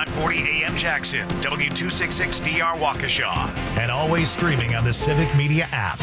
540 AM Jackson, W266DR Waukesha, and always streaming on the Civic Media app.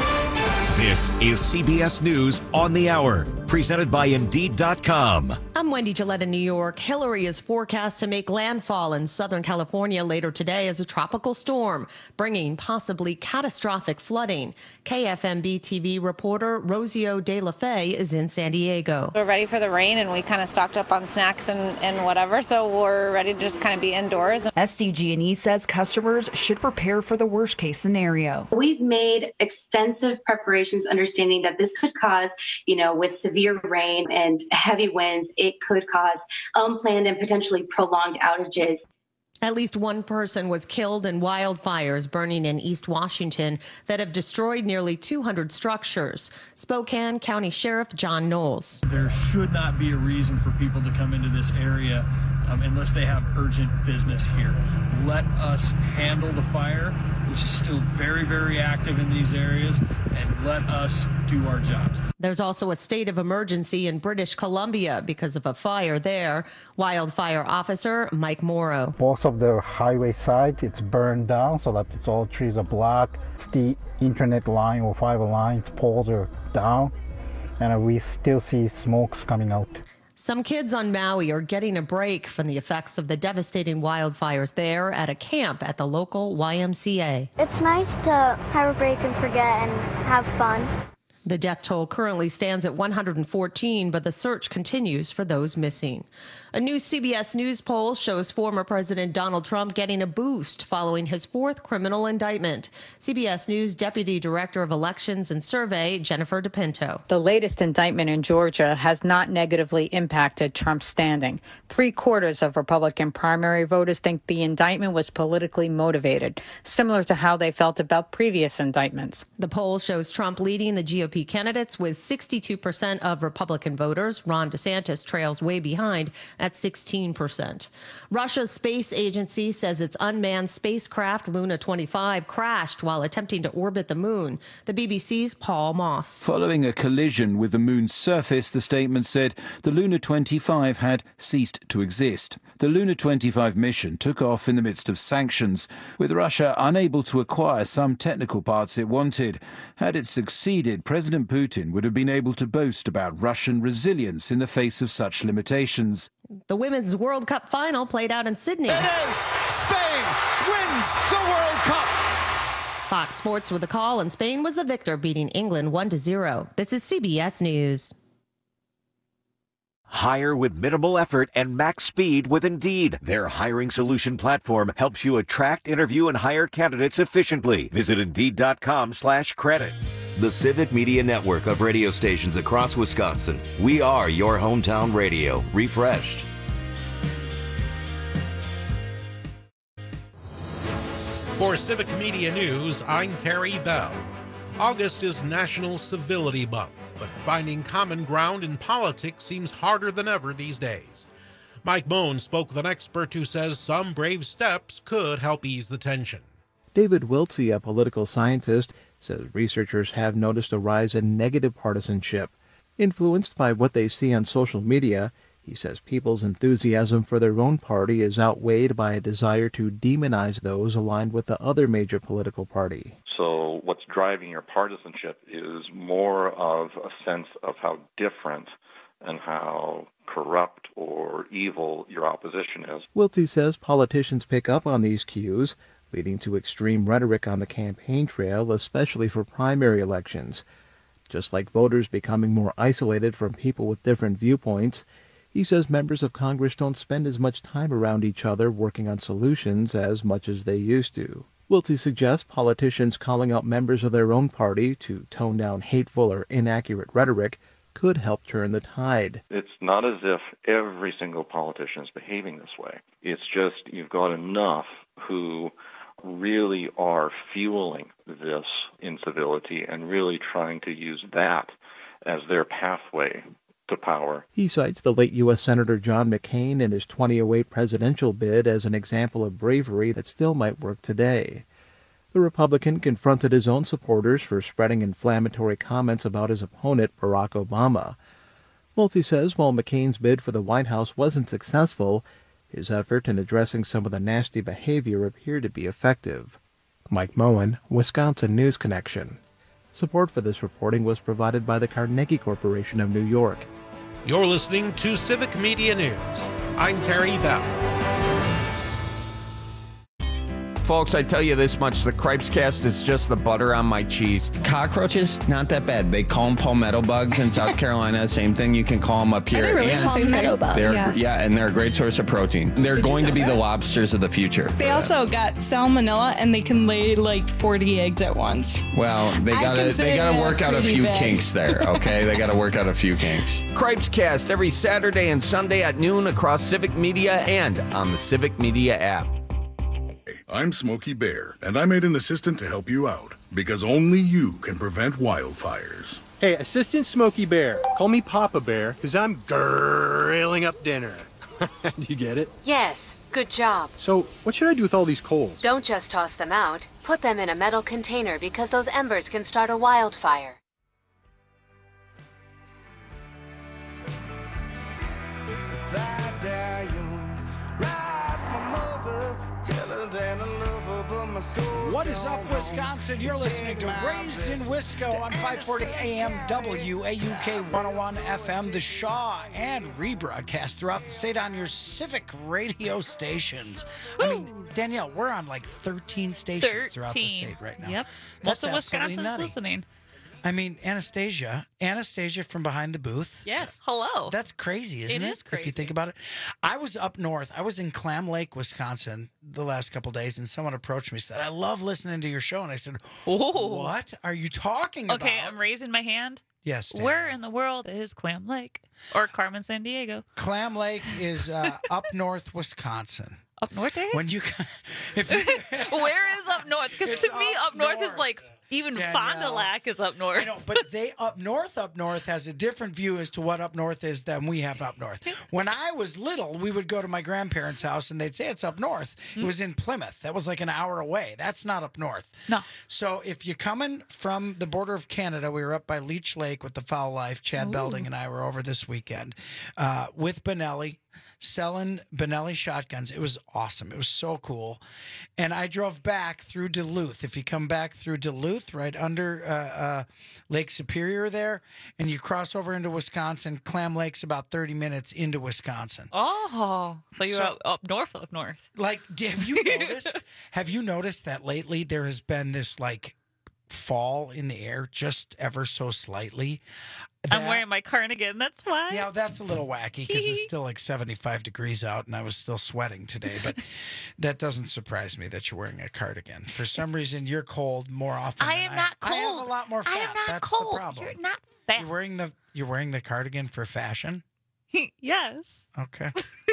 This is CBS News on the Hour, presented by Indeed.com. I'm Wendy Gillette in New York. Hillary is forecast to make landfall in Southern California later today as a tropical storm, bringing possibly catastrophic flooding. KFMB TV reporter Rosio De La Fe is in San Diego. We're ready for the rain, and we kind of stocked up on snacks and whatever, so we're ready to just kind of be indoors. SDG&E says customers should prepare for the worst-case scenario. We've made extensive preparations, understanding that this could cause, with severe rain and heavy winds, it could cause unplanned and potentially prolonged outages. At least one person was killed in wildfires burning in East Washington that have destroyed nearly 200 structures. Spokane County Sheriff John Knowles. There should not be a reason for people to come into this area unless they have urgent business here. Let us handle the fire, which is still very, very active in these areas, and let us do our jobs. There's also a state of emergency in British Columbia because of a fire there. Wildfire officer Mike Morrow. Both of the highway side, it's burned down so that it's all trees are blocked. It's the internet line or fiber lines, poles are down, and we still see smokes coming out. Some kids on Maui are getting a break from the effects of the devastating wildfires there at a camp at the local YMCA. It's nice to have a break and forget and have fun. The death toll currently stands at 114, but the search continues for those missing. A new CBS News poll shows former President Donald Trump getting a boost following his fourth criminal indictment. CBS News Deputy Director of Elections and Survey, Jennifer DePinto. The latest indictment in Georgia has not negatively impacted Trump's standing. 3/4 of Republican primary voters think the indictment was politically motivated, similar to how they felt about previous indictments. The poll shows Trump leading the GOP candidates with 62% of Republican voters. Ron DeSantis trails way behind at 16%. Russia's space agency says its unmanned spacecraft Luna 25 crashed while attempting to orbit the moon. The BBC's Paul Moss. Following a collision with the moon's surface, the statement said the Luna 25 had ceased to exist. The Luna 25 mission took off in the midst of sanctions, with Russia unable to acquire some technical parts it wanted. Had it succeeded, President Putin would have been able to boast about Russian resilience in the face of such limitations. The Women's World Cup final played out in Sydney. It is! Spain wins the World Cup! Fox Sports with a call, and Spain was the victor, beating England 1-0. This is CBS News. Hire with minimal effort and max speed with Indeed. Their hiring solution platform helps you attract, interview, and hire candidates efficiently. Visit Indeed.com/credit. The Civic Media Network of radio stations across Wisconsin. We are your hometown radio, refreshed. For Civic Media News, I'm Terry Bell. August is National Civility Month, but finding common ground in politics seems harder than ever these days. Mike Moen spoke with an expert who says some brave steps could help ease the tension. David Wiltsey, a political scientist, says researchers have noticed a rise in negative partisanship. Influenced by what they see on social media, he says people's enthusiasm for their own party is outweighed by a desire to demonize those aligned with the other major political party. So what's driving your partisanship is more of a sense of how different and how corrupt or evil your opposition is. Wiltsey says politicians pick up on these cues, leading to extreme rhetoric on the campaign trail, especially for primary elections. Just like voters becoming more isolated from people with different viewpoints, he says members of Congress don't spend as much time around each other working on solutions as much as they used to. Wiltsey suggests politicians calling out members of their own party to tone down hateful or inaccurate rhetoric could help turn the tide. It's not as if every single politician is behaving this way. It's just you've got enough who really are fueling this incivility and really trying to use that as their pathway to power. He cites the late U.S. Senator John McCain in his 2008 presidential bid as an example of bravery that still might work today. The Republican confronted his own supporters for spreading inflammatory comments about his opponent, Barack Obama. Wiltsey says while McCain's bid for the White House wasn't successful, His effort in addressing some of the nasty behavior appeared to be effective. Mike Moen, Wisconsin News Connection. Support for this reporting was provided by the Carnegie Corporation of New York. You're listening to Civic Media News. I'm Terry Bell. Folks, I tell you this much, the Cripescast is just the butter on my cheese. Cockroaches, not that bad. They call them palmetto bugs in South Carolina. Same thing, you can call them up here. Are they really palmetto bugs? Yes. Yeah, and they're a great source of protein. They're going to be the lobsters of the future. They also got salmonella, and they can lay like 40 eggs at once. Well, they gotta work out a few kinks there, okay? They gotta work out a few kinks. Cripescast every Saturday and Sunday at noon across Civic Media and on the Civic Media app. I'm Smokey Bear, and I made an assistant to help you out, because only you can prevent wildfires. Hey, Assistant Smokey Bear, call me Papa Bear, because I'm grilling up dinner. Do you get it? Yes, good job. So, what should I do with all these coals? Don't just toss them out. Put them in a metal container because those embers can start a wildfire. What is up, Wisconsin? You're listening to Raised in Wisco on 540 AM WAUK 101 FM, the Shaw, and rebroadcast throughout the state on your Civic radio stations. I mean, Danielle, we're on like 13 stations throughout the state right now. Yep. That's Most of absolutely Wisconsin's nutty. listening. I mean, Anastasia from behind the booth. Yes. Hello. That's crazy, isn't it? It is crazy. If you think about it. I was up north. I was in Clam Lake, Wisconsin the last couple of days, and someone approached me and said, I love listening to your show. And I said, what are you talking about? Okay, I'm raising my hand. Yes, Dan. Where in the world is Clam Lake or Carmen San Diego? Clam Lake is up north, Wisconsin. Up north, eh? When you, where is up north? Because to me, up north is like even Danielle. Fond du Lac is up north. I know, but they up north has a different view as to what up north is than we have up north. When I was little, we would go to my grandparents' house and they'd say it's up north. It was in Plymouth. That was like an hour away. That's not up north. No. So if you're coming from the border of Canada, we were up by Leech Lake with the Foul Life. Chad Belding and I were over this weekend with Benelli, selling Benelli shotguns. It was awesome. It was so cool. And I drove back through Duluth. If you come back through Duluth, right under Lake Superior there, and you cross over into Wisconsin, Clam Lake's about 30 minutes into Wisconsin. Oh, so you're up north. Like, have you noticed that lately there has been this like fall in the air just ever so slightly? I'm wearing my cardigan. That's why. Yeah, that's a little wacky because it's still like 75 degrees out and I was still sweating today. But that doesn't surprise me that you're wearing a cardigan. For some reason, you're cold more often. I am not cold. I have a lot more fat. I am not that's cold. the problem. You're not fat. You're wearing the cardigan for fashion? Yes. Okay.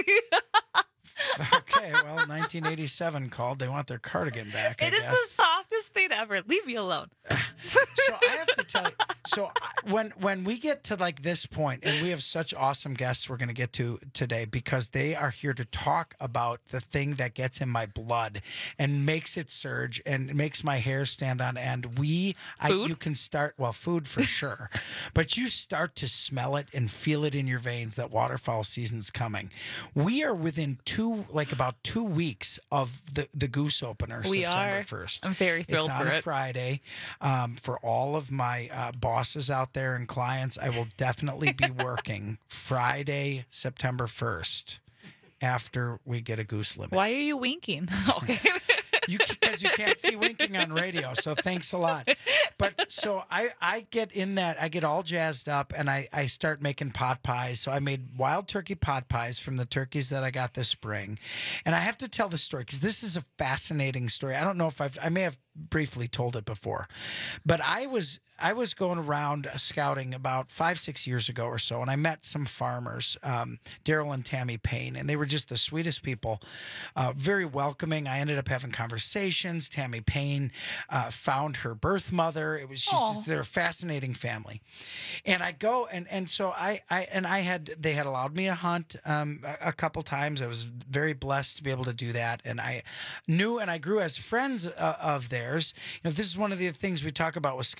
Okay, well, 1987 called. They want their cardigan back. It is the softest thing ever. Leave me alone. So I have to tell you. So when we get to like this point, and we have such awesome guests we're going to get to today because they are here to talk about the thing that gets in my blood and makes it surge and makes my hair stand on end. You can start, well, food for sure, but you start to smell it and feel it in your veins that waterfowl season's coming. We are within about 2 weeks of the goose opener. We September are. 1st. I'm very thrilled it's for on it. a Friday. For all of my bosses out there and clients, I will definitely be working Friday, September 1st, after we get a goose limit. Why are you winking? Okay. Because you can't see winking on radio, so thanks a lot. But so I get in that, I get all jazzed up, and I start making pot pies. So I made wild turkey pot pies from the turkeys that I got this spring. And I have to tell the story because this is a fascinating story. I don't know if I may have briefly told it before, but I was going around scouting about 5-6 years ago or so, and I met some farmers, Daryl and Tammy Payne, and they were just the sweetest people, very welcoming. I ended up having conversations. Tammy Payne found her birth mother. It was just they're a fascinating family, and I go and so they had allowed me to hunt a couple times. I was very blessed to be able to do that, and I knew and I grew as friends of theirs. You know, this is one of the things we talk about with scouting.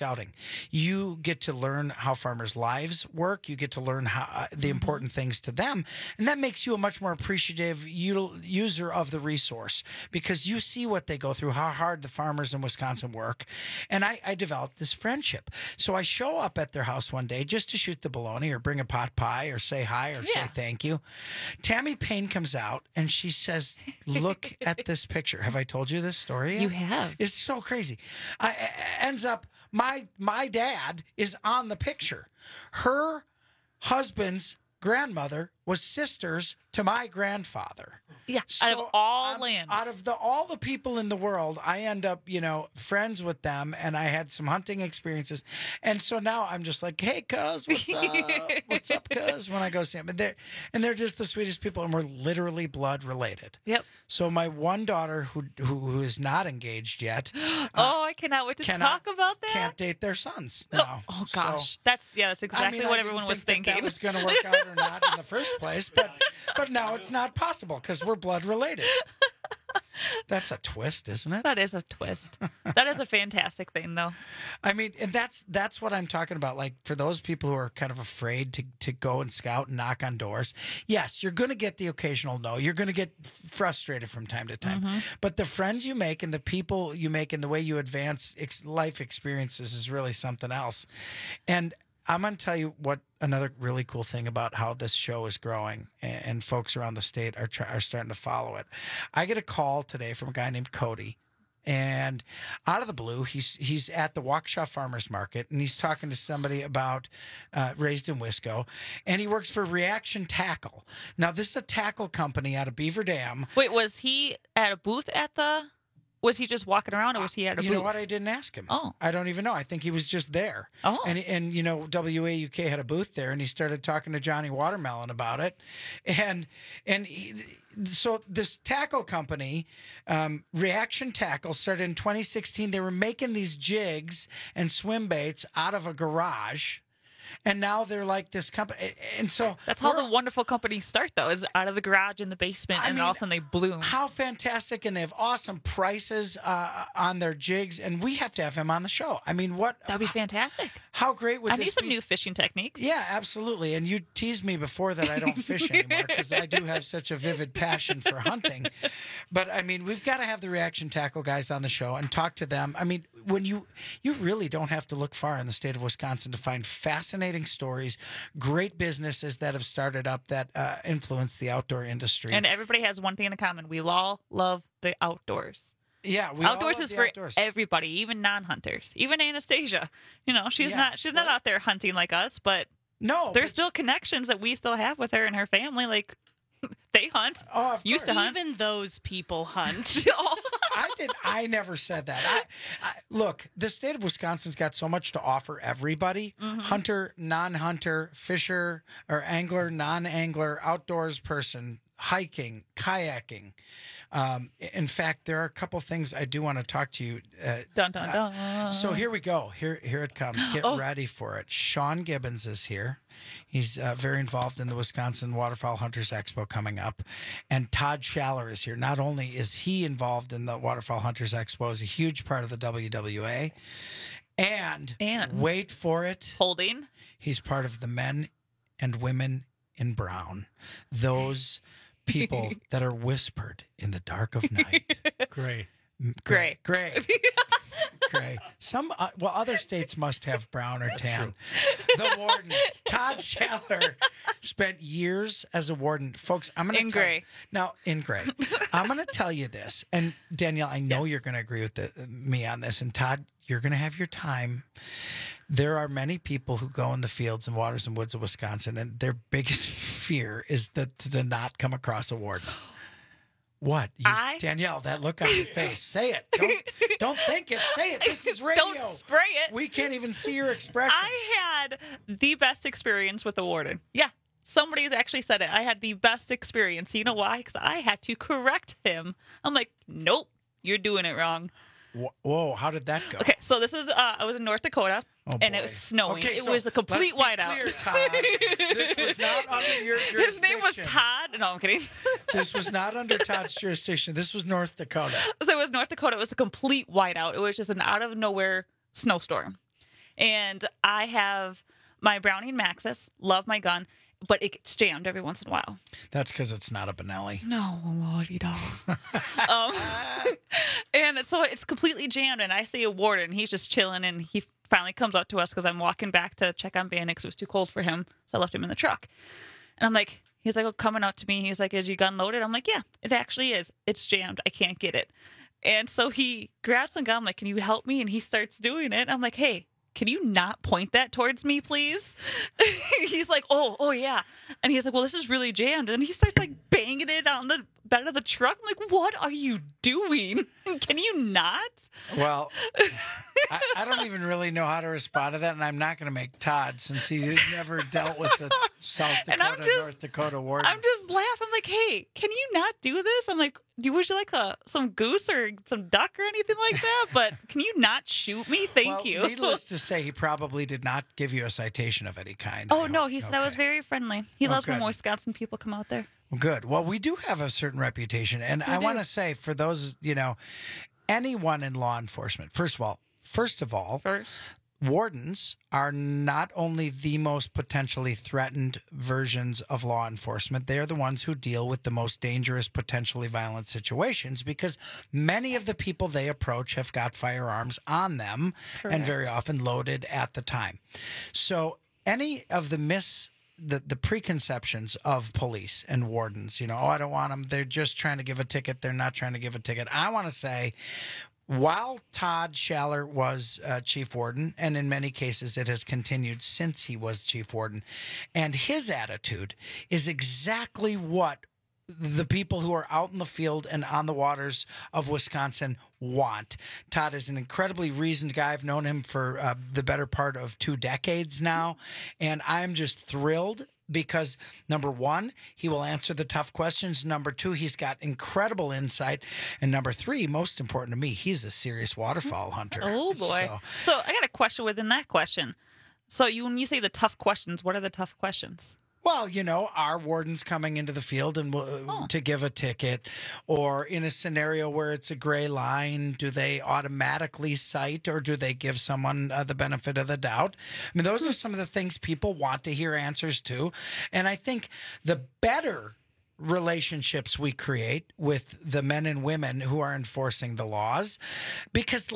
you get to learn how farmers' lives work. You get to learn how the important things to them. And that makes you a much more appreciative user of the resource because you see what they go through, how hard the farmers in Wisconsin work. And I developed this friendship. So I show up at their house one day just to shoot the bologna or bring a pot pie or say hi or say thank you. Tammy Payne comes out and she says, look at this picture. Have I told you this story yet? You have. It's so crazy. Ends up, my dad is on the picture. Her husband's grandmother was sisters to my grandfather. Yeah, so out of all lands. Out of all the people in the world, I end up, friends with them, and I had some hunting experiences. And so now I'm just like, hey, cuz, what's up? What's up, cuz? When I go see them. And they're just the sweetest people, and we're literally blood related. Yep. So my one daughter, who is not engaged yet. I cannot wait to talk about that. Can't date their sons now. Oh gosh. So, that's exactly what everyone was thinking. That was going to work out or not in the first place, but now it's not possible because we're blood related. That's a twist, isn't it? That is a twist. That is a fantastic thing, though. I mean, and that's what I'm talking about. Like, for those people who are kind of afraid to go and scout and knock on doors, yes, you're going to get the occasional no. You're going to get frustrated from time to time. Mm-hmm. But the friends you make and the people you make and the way you advance life experiences is really something else. And I'm going to tell you what another really cool thing about how this show is growing, and folks around the state are starting to follow it. I get a call today from a guy named Cody, and out of the blue, he's at the Waukesha Farmers Market, and he's talking to somebody about Raised in Wisco, and he works for Reaction Tackle. Now, this is a tackle company out of Beaver Dam. Wait, was he at a booth at the... Was he just walking around, or was he at a booth? You know what? I didn't ask him. Oh. I don't even know. I think he was just there. Oh. And WAUK had a booth there, and he started talking to Johnny Watermelon about it. So this tackle company, Reaction Tackle, started in 2016. They were making these jigs and swim baits out of a garage. And now they're like this company. And so that's how the wonderful companies start, though, is out of the garage in the basement, and all of a sudden they bloom. How fantastic. And they have awesome prices on their jigs. And we have to have him on the show. I mean, what? That'd be fantastic. How great would this be? I need some new fishing techniques. Yeah, absolutely. And you teased me before that I don't fish anymore because I do have such a vivid passion for hunting. But, I mean, we've got to have the Reaction Tackle guys on the show and talk to them. I mean, when you really don't have to look far in the state of Wisconsin to find fascinating stories, great businesses that have started up that influence the outdoor industry. And everybody has one thing in common. We all love the outdoors. Yeah, outdoors is for everybody, even non-hunters. Even Anastasia, she's not out there hunting like us, but there's still connections that we still have with her and her family. Like, they hunt. Oh, used to hunt. Even those people hunt. I never said that. Look, the state of Wisconsin's got so much to offer everybody. Mm-hmm. Hunter, non-hunter, fisher or angler, non-angler, outdoors person, hiking, kayaking. In fact, there are a couple things I do want to talk to you. Dun, dun, dun. So here we go. Here it comes. Get ready for it. Sean Gibbons is here. He's very involved in the Wisconsin Waterfowl Hunters Expo coming up. And Todd Schaller is here. Not only is he involved in the Waterfowl Hunters Expo, he's a huge part of the WWA. And wait for it. Holding. He's part of the Men and Women in Brown. Those people that are whispered in the dark of night. Gray. Some other states must have brown or tan. The wardens. Todd Schaller spent years as a warden. Folks, I'm going to gray. Now, in gray. I'm going to tell you this, and Danielle, I know you're going to agree with me on this, and Todd, you're going to have your time. There are many people who go in the fields and waters and woods of Wisconsin, and their biggest fear is to not come across a warden. What? Danielle, that look on your face. Say it. Don't think it. Say it. This is radio. Don't spray it. We can't even see your expression. I had the best experience with the warden. Yeah. Somebody's actually said it. I had the best experience. You know why? Because I had to correct him. I'm like, nope, you're doing it wrong. Whoa, how did that go? Okay, so this is, I was in North Dakota, and it was snowing. Okay, it was the complete whiteout. Clear, Todd. This was not under your jurisdiction. His name was Todd. No, I'm kidding. This was not under Todd's jurisdiction. This was North Dakota. So it was North Dakota. It was the complete whiteout. It was just an out-of-nowhere snowstorm. And I have my Browning Maxus, love my gun, but it gets jammed every once in a while. That's because it's not a Benelli. No, lordy dog. And so it's completely jammed, and I see a warden. He's just chilling, and he finally comes up to us because I'm walking back to check on Bannock because it was too cold for him, so I left him in the truck. And I'm like, he's like, coming up to me. He's like, is your gun loaded? I'm like, yeah, it actually is. It's jammed. I can't get it. And so he grabs some gun. I'm like, can you help me? And he starts doing it. I'm like, hey, can you not point that towards me, please? He's like, oh, yeah. And he's like, well, this is really jammed. And he starts like banging it on the bed of the truck. I'm like, what are you doing? Can you not? Well, I don't even really know how to respond to that, and I'm not going to make Todd, since he's never dealt with the South Dakota, North Dakota war. I'm just laughing. I'm like, hey, can you not do this? I'm like, would you like some goose or some duck or anything like that? But can you not shoot me? Thank you. Needless to say, he probably did not give you a citation of any kind. Oh, no, he said I was very friendly. He loves when Wisconsin people come out there. Good. Well, we do have a certain reputation, and I want to say, for those, anyone in law enforcement, first of all, wardens are not only the most potentially threatened versions of law enforcement, they are the ones who deal with the most dangerous, potentially violent situations, because many of the people they approach have got firearms on them. Correct. And very often loaded at the time. So any of the preconceptions of police and wardens, I don't want them, they're just trying to give a ticket, they're not trying to give a ticket. I want to say, while Todd Schaller was chief warden, and in many cases it has continued since he was chief warden, and his attitude is exactly what the people who are out in the field and on the waters of Wisconsin want. Todd is an incredibly reasoned guy. I've known him for the better part of 2 decades now, and I'm just thrilled because, number one, he will answer the tough questions. Number two, he's got incredible insight. And number three, most important to me, he's a serious waterfowl hunter. Oh, boy. So I got a question within that question. So when you say the tough questions, what are the tough questions? Well, are wardens coming into the field and to give a ticket, or in a scenario where it's a gray line, do they automatically cite, or do they give someone the benefit of the doubt? I mean, those are some of the things people want to hear answers to. And I think the better relationships we create with the men and women who are enforcing the laws, because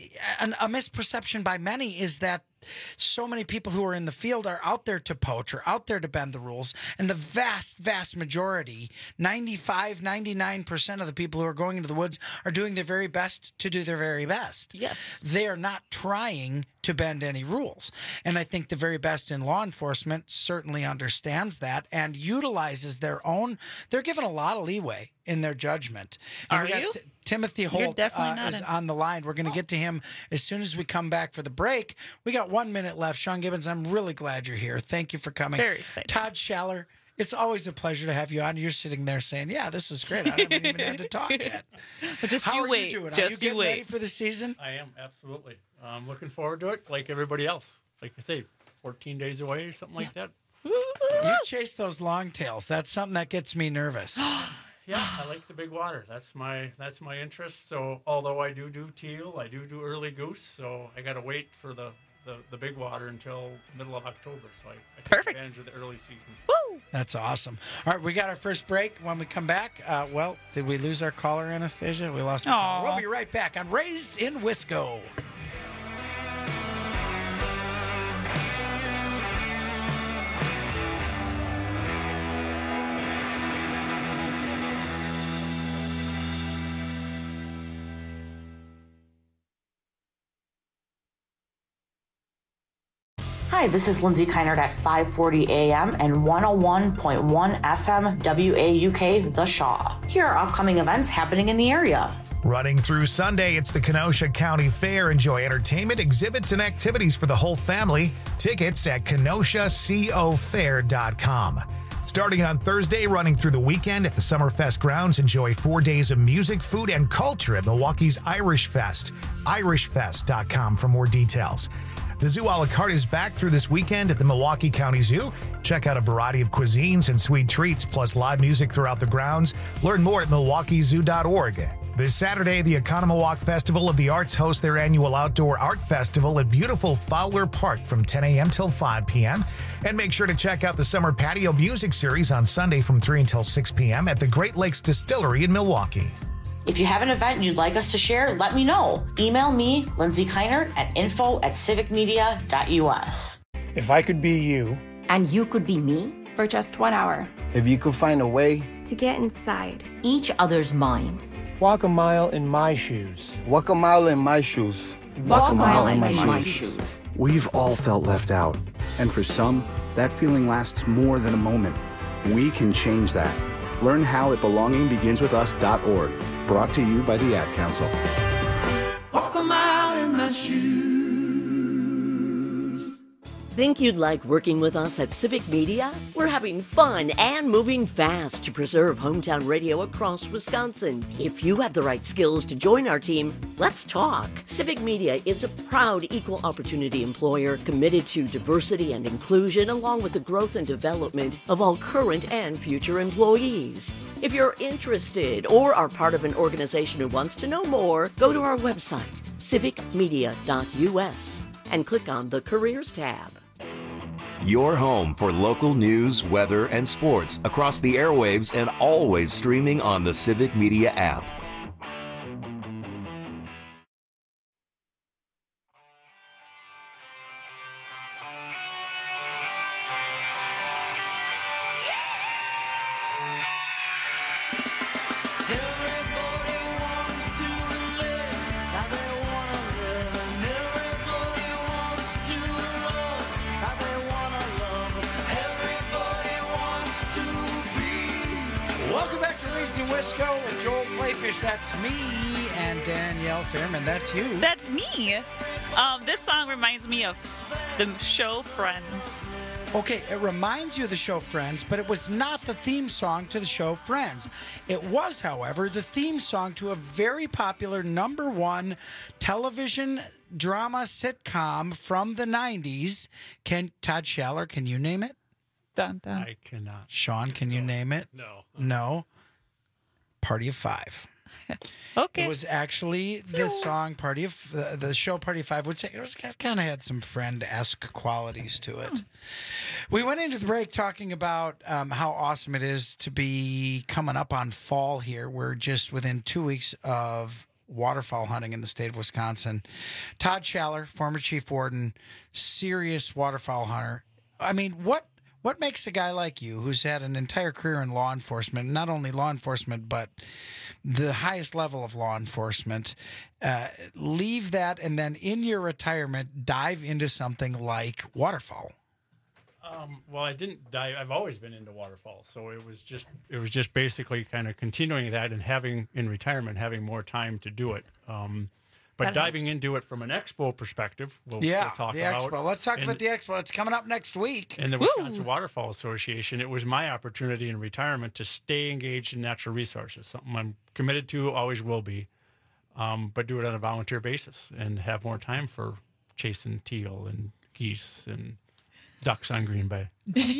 a misperception by many is that so many people who are in the field are out there to poach or out there to bend the rules. And the vast, vast majority, 95, 99% of the people who are going into the woods are doing their very best to do their very best. Yes. They are not trying to bend any rules. And I think the very best in law enforcement certainly understands that and utilizes their own. They're given a lot of leeway in their judgment. Are you? Timothy Holt is on the line. We're going to get to him as soon as we come back for the break. We got 1 minute left. Sean Gibbons, I'm really glad you're here. Thank you for coming. Very excited. Todd Schaller, it's always a pleasure to have you on. You're sitting there saying, yeah, this is great. I haven't even had to talk yet. But just How you are wait. you doing? Just are you getting wait. ready for the season? I am, absolutely. I'm looking forward to it like everybody else. Like I say, 14 days away or something like that. You chase those long tails. That's something that gets me nervous. Yeah, I like the big water. That's my interest. So although I do teal, I do early goose. So I got to wait for the big water until middle of October. So I take advantage of the early seasons. Woo! That's awesome. All right, we got our first break. When we come back, did we lose our caller, Anastasia? We lost the caller. We'll be right back on Raised in Wisco. Hi, this is Lindsay Keinert at 540 AM and 101.1 FM WAUK The Shaw. Here are upcoming events happening in the area. Running through Sunday, it's the Kenosha County Fair. Enjoy entertainment, exhibits, and activities for the whole family. Tickets at KenoshaCoFair.com. Starting on Thursday, running through the weekend at the Summerfest grounds, enjoy 4 days of music, food, and culture at Milwaukee's Irish Fest. IrishFest.com for more details. The Zoo a la carte is back through this weekend at the Milwaukee County Zoo. Check out a variety of cuisines and sweet treats, plus live music throughout the grounds. Learn more at milwaukeezoo.org. This Saturday, the Economawalk Festival of the Arts hosts their annual outdoor art festival at beautiful Fowler Park from 10 a.m. till 5 p.m. And make sure to check out the Summer Patio Music Series on Sunday from 3 until 6 p.m. at the Great Lakes Distillery in Milwaukee. If you have an event you'd like us to share, let me know. Email me, Lindsay Keinert, at info@civicmedia.us. If I could be you. And you could be me for just 1 hour. If you could find a way to get inside each other's mind. Walk a mile in my shoes. Walk a mile in my shoes. Walk a mile in my shoes. We've all felt left out. And for some, that feeling lasts more than a moment. We can change that. Learn how at belongingbeginswithus.org. Brought to you by the Ad Council. Walk a mile in my shoes. Think you'd like working with us at Civic Media? We're having fun and moving fast to preserve hometown radio across Wisconsin. If you have the right skills to join our team, let's talk. Civic Media is a proud equal opportunity employer committed to diversity and inclusion, along with the growth and development of all current and future employees. If you're interested or are part of an organization who wants to know more, go to our website, civicmedia.us, and click on the Careers tab. Your home for local news, weather, and sports across the airwaves and always streaming on the Civic Media app. That's me, and Danielle Fairman, that's you. That's me. This song reminds me of the show Friends. Okay, it reminds you of the show Friends, but it was not the theme song to the show Friends. It was, however, the theme song to a very popular #1 television drama sitcom from the 90s. Todd Schaller, can you name it? Dun, dun. I cannot. Sean, can you name it? No. No. Party of Five. Okay. It was actually the song Party of the show Party of Five would say it kind of had some Friend-esque qualities to it. We went into the break talking about how awesome it is to be coming up on fall here. We're just within 2 weeks of waterfowl hunting in the state of Wisconsin. Todd Schaller, former chief warden, serious waterfowl hunter. I mean, what makes a guy like you, who's had an entire career in law enforcement, not only law enforcement, but the highest level of law enforcement, leave that and then in your retirement dive into something like waterfowl? Well, I didn't dive. I've always been into waterfowl, so it was just basically kind of continuing that and having more time to do it. But diving into it from an expo perspective, we'll talk the about. Expo. Let's talk about the Expo. It's coming up next week. In the Wisconsin Waterfowl Association, it was my opportunity in retirement to stay engaged in natural resources, something I'm committed to, always will be, but do it on a volunteer basis and have more time for chasing teal and geese and ducks on Green Bay.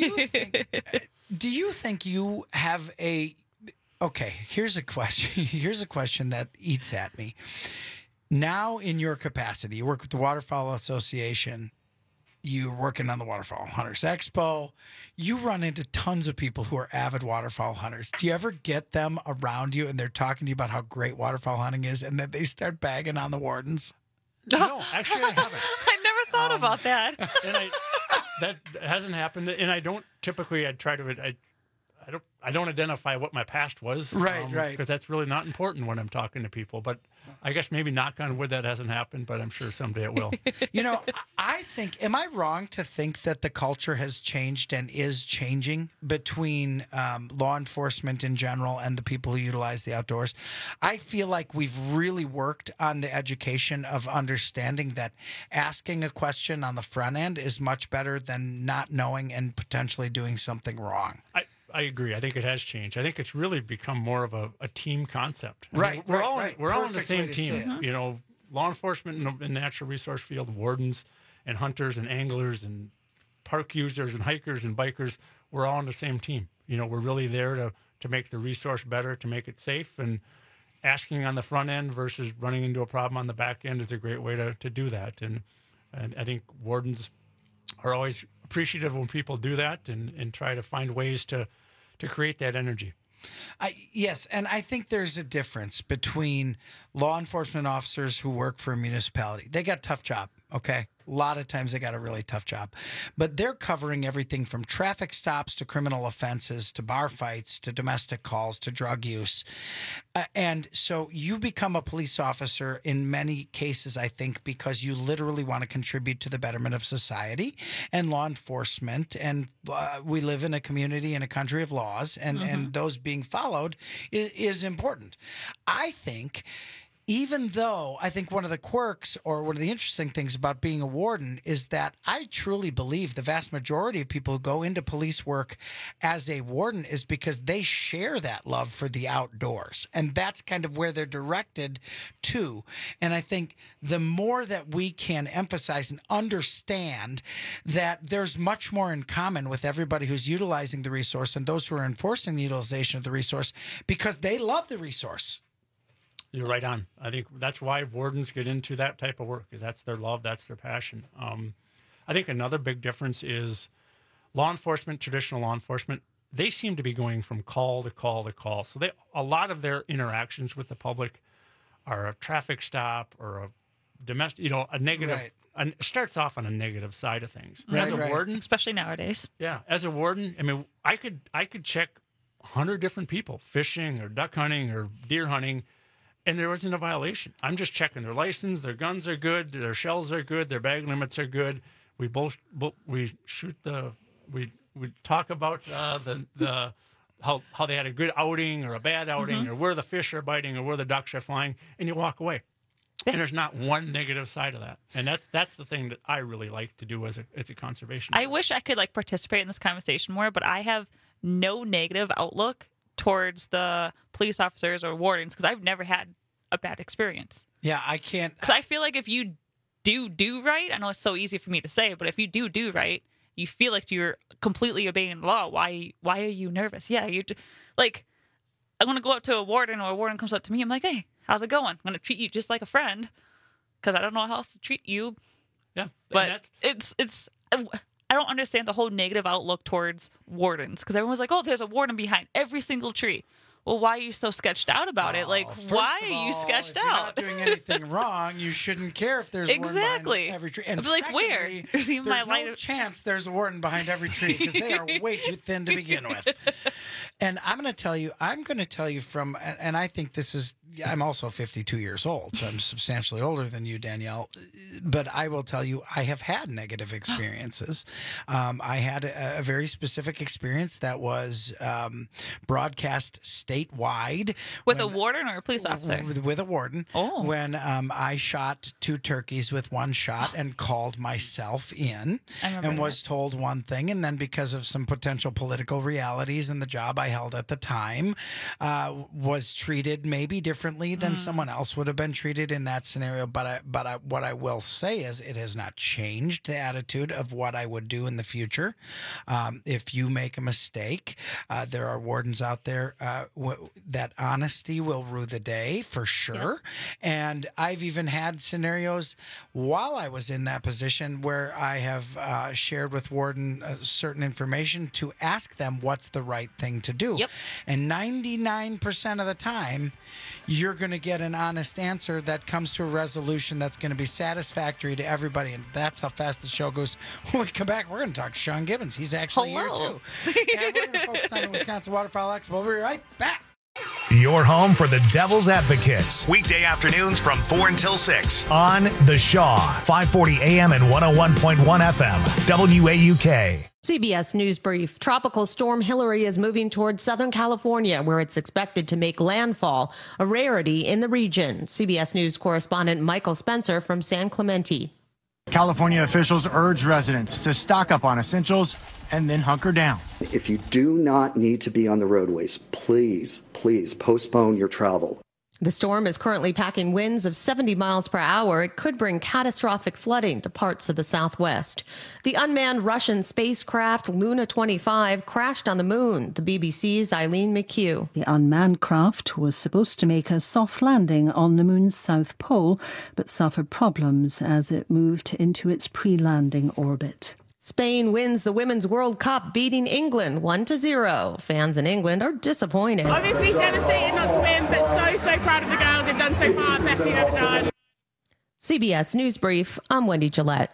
Do you think you have a... Okay, here's a question. Here's a question that eats at me. Now, in your capacity, you work with the Waterfowl Association, you're working on the Waterfowl Hunters Expo, you run into tons of people who are avid waterfowl hunters. Do you ever get them around you and they're talking to you about how great waterfowl hunting is and then they start bagging on the wardens? No, actually I haven't. I never thought about that. And that hasn't happened. And I don't typically, I don't identify what my past was. Right. Because that's really not important when I'm talking to people. But I guess maybe knock on wood that hasn't happened, but I'm sure someday it will. I think, am I wrong to think that the culture has changed and is changing between law enforcement in general and the people who utilize the outdoors? I feel like we've really worked on the education of understanding that asking a question on the front end is much better than not knowing and potentially doing something wrong. I agree. I think it has changed. I think it's really become more of a team concept. Right. We're all on the same team. You know, law enforcement in the natural resource field, wardens and hunters and anglers and park users and hikers and bikers. We're all on the same team. You know, we're really there to make the resource better, to make it safe, and asking on the front end versus running into a problem on the back end is a great way to do that. And I think wardens are always appreciative when people do that and try to find ways to create that energy. Yes, and I think there's a difference between law enforcement officers who work for a municipality. They got a tough job, okay? A lot of times they got a really tough job. But they're covering everything from traffic stops to criminal offenses to bar fights to domestic calls to drug use. And so you become a police officer in many cases, I think, because you literally want to contribute to the betterment of society and law enforcement. And we live in a community in a country of laws, and those being followed is important. I think, even though I think one of the quirks or one of the interesting things about being a warden is that I truly believe the vast majority of people who go into police work as a warden is because they share that love for the outdoors. And that's kind of where they're directed to. And I think the more that we can emphasize and understand that there's much more in common with everybody who's utilizing the resource and those who are enforcing the utilization of the resource because they love the resource. You're right on. I think that's why wardens get into that type of work, because that's their love, that's their passion. I think another big difference is law enforcement, traditional law enforcement, they seem to be going from call to call to call. So a lot of their interactions with the public are a traffic stop or a domestic, a negative. Right. And it starts off on a negative side of things. As a warden, especially nowadays. Yeah, as a warden, I mean, I could check 100 different people fishing or duck hunting or deer hunting, and there wasn't a violation. I'm just checking their license, their guns are good, their shells are good, their bag limits are good. We talk about how they had a good outing or a bad outing or where the fish are biting or where the ducks are flying, and you walk away. Yeah. And there's not one negative side of that. And that's the thing that I really like to do as a conservation. I wish I could participate in this conversation more, but I have no negative outlook towards the police officers or wardens because I've never had a bad experience. Yeah, I can't. Because I feel like if you do right, I know it's so easy for me to say, but if you do right, you feel like you're completely obeying the law. Why are you nervous? Yeah, I'm going to go up to a warden or a warden comes up to me. I'm like, hey, how's it going? I'm going to treat you just like a friend because I don't know how else to treat you. Yeah. But I don't understand the whole negative outlook towards wardens because everyone's like, oh, there's a warden behind every single tree. Well, why are you so sketched out about it? Why are you sketched out? If you're not doing anything wrong, you shouldn't care if there's a warden behind every tree. And I'd be where? There's no chance there's a warden behind every tree because they are way too thin to begin with. And I'm going to tell you from, and I think this is, I'm also 52 years old, so I'm substantially older than you, Danielle. But I will tell you, I have had negative experiences. I had a very specific experience that was broadcast statewide. With a warden or a police officer? With a warden. Oh. When I shot 2 turkeys with one shot and called myself in and was told one thing. And then because of some potential political realities and the job I held at the time, was treated maybe differently than someone else would have been treated in that scenario. But what I will say is it has not changed the attitude of what I would do in the future. If you make a mistake, there are wardens out there that honesty will rue the day for sure. Yep. And I've even had scenarios while I was in that position where I have shared with warden certain information to ask them what's the right thing to do. Yep. And 99% of the time, you're going to get an honest answer that comes to a resolution that's going to be satisfactory to everybody. And that's how fast the show goes. When we come back, we're going to talk to Sean Gibbons. He's actually here, too. And we're going to focus on the Wisconsin Waterfowl Expo. We'll be right back. Your home for the Devil's Advocates. Weekday afternoons from 4 until 6 on The Shaw, 540 AM and 101.1 FM, WAUK. CBS News Brief. Tropical Storm Hilary is moving towards Southern California, where it's expected to make landfall, a rarity in the region. CBS News correspondent Michael Spencer from San Clemente. California officials urge residents to stock up on essentials and then hunker down. If you do not need to be on the roadways, please postpone your travel. The storm is currently packing winds of 70 miles per hour. It could bring catastrophic flooding to parts of the southwest. The unmanned Russian spacecraft Luna 25 crashed on the moon. The BBC's Eileen McHugh. The unmanned craft was supposed to make a soft landing on the moon's south pole, but suffered problems as it moved into its pre-landing orbit. Spain wins the Women's World Cup, beating England 1-0. Fans in England are disappointed. Obviously devastated not to win, but so proud of the girls. They've done so far, best they've ever done. CBS News Brief, I'm Wendy Gillette.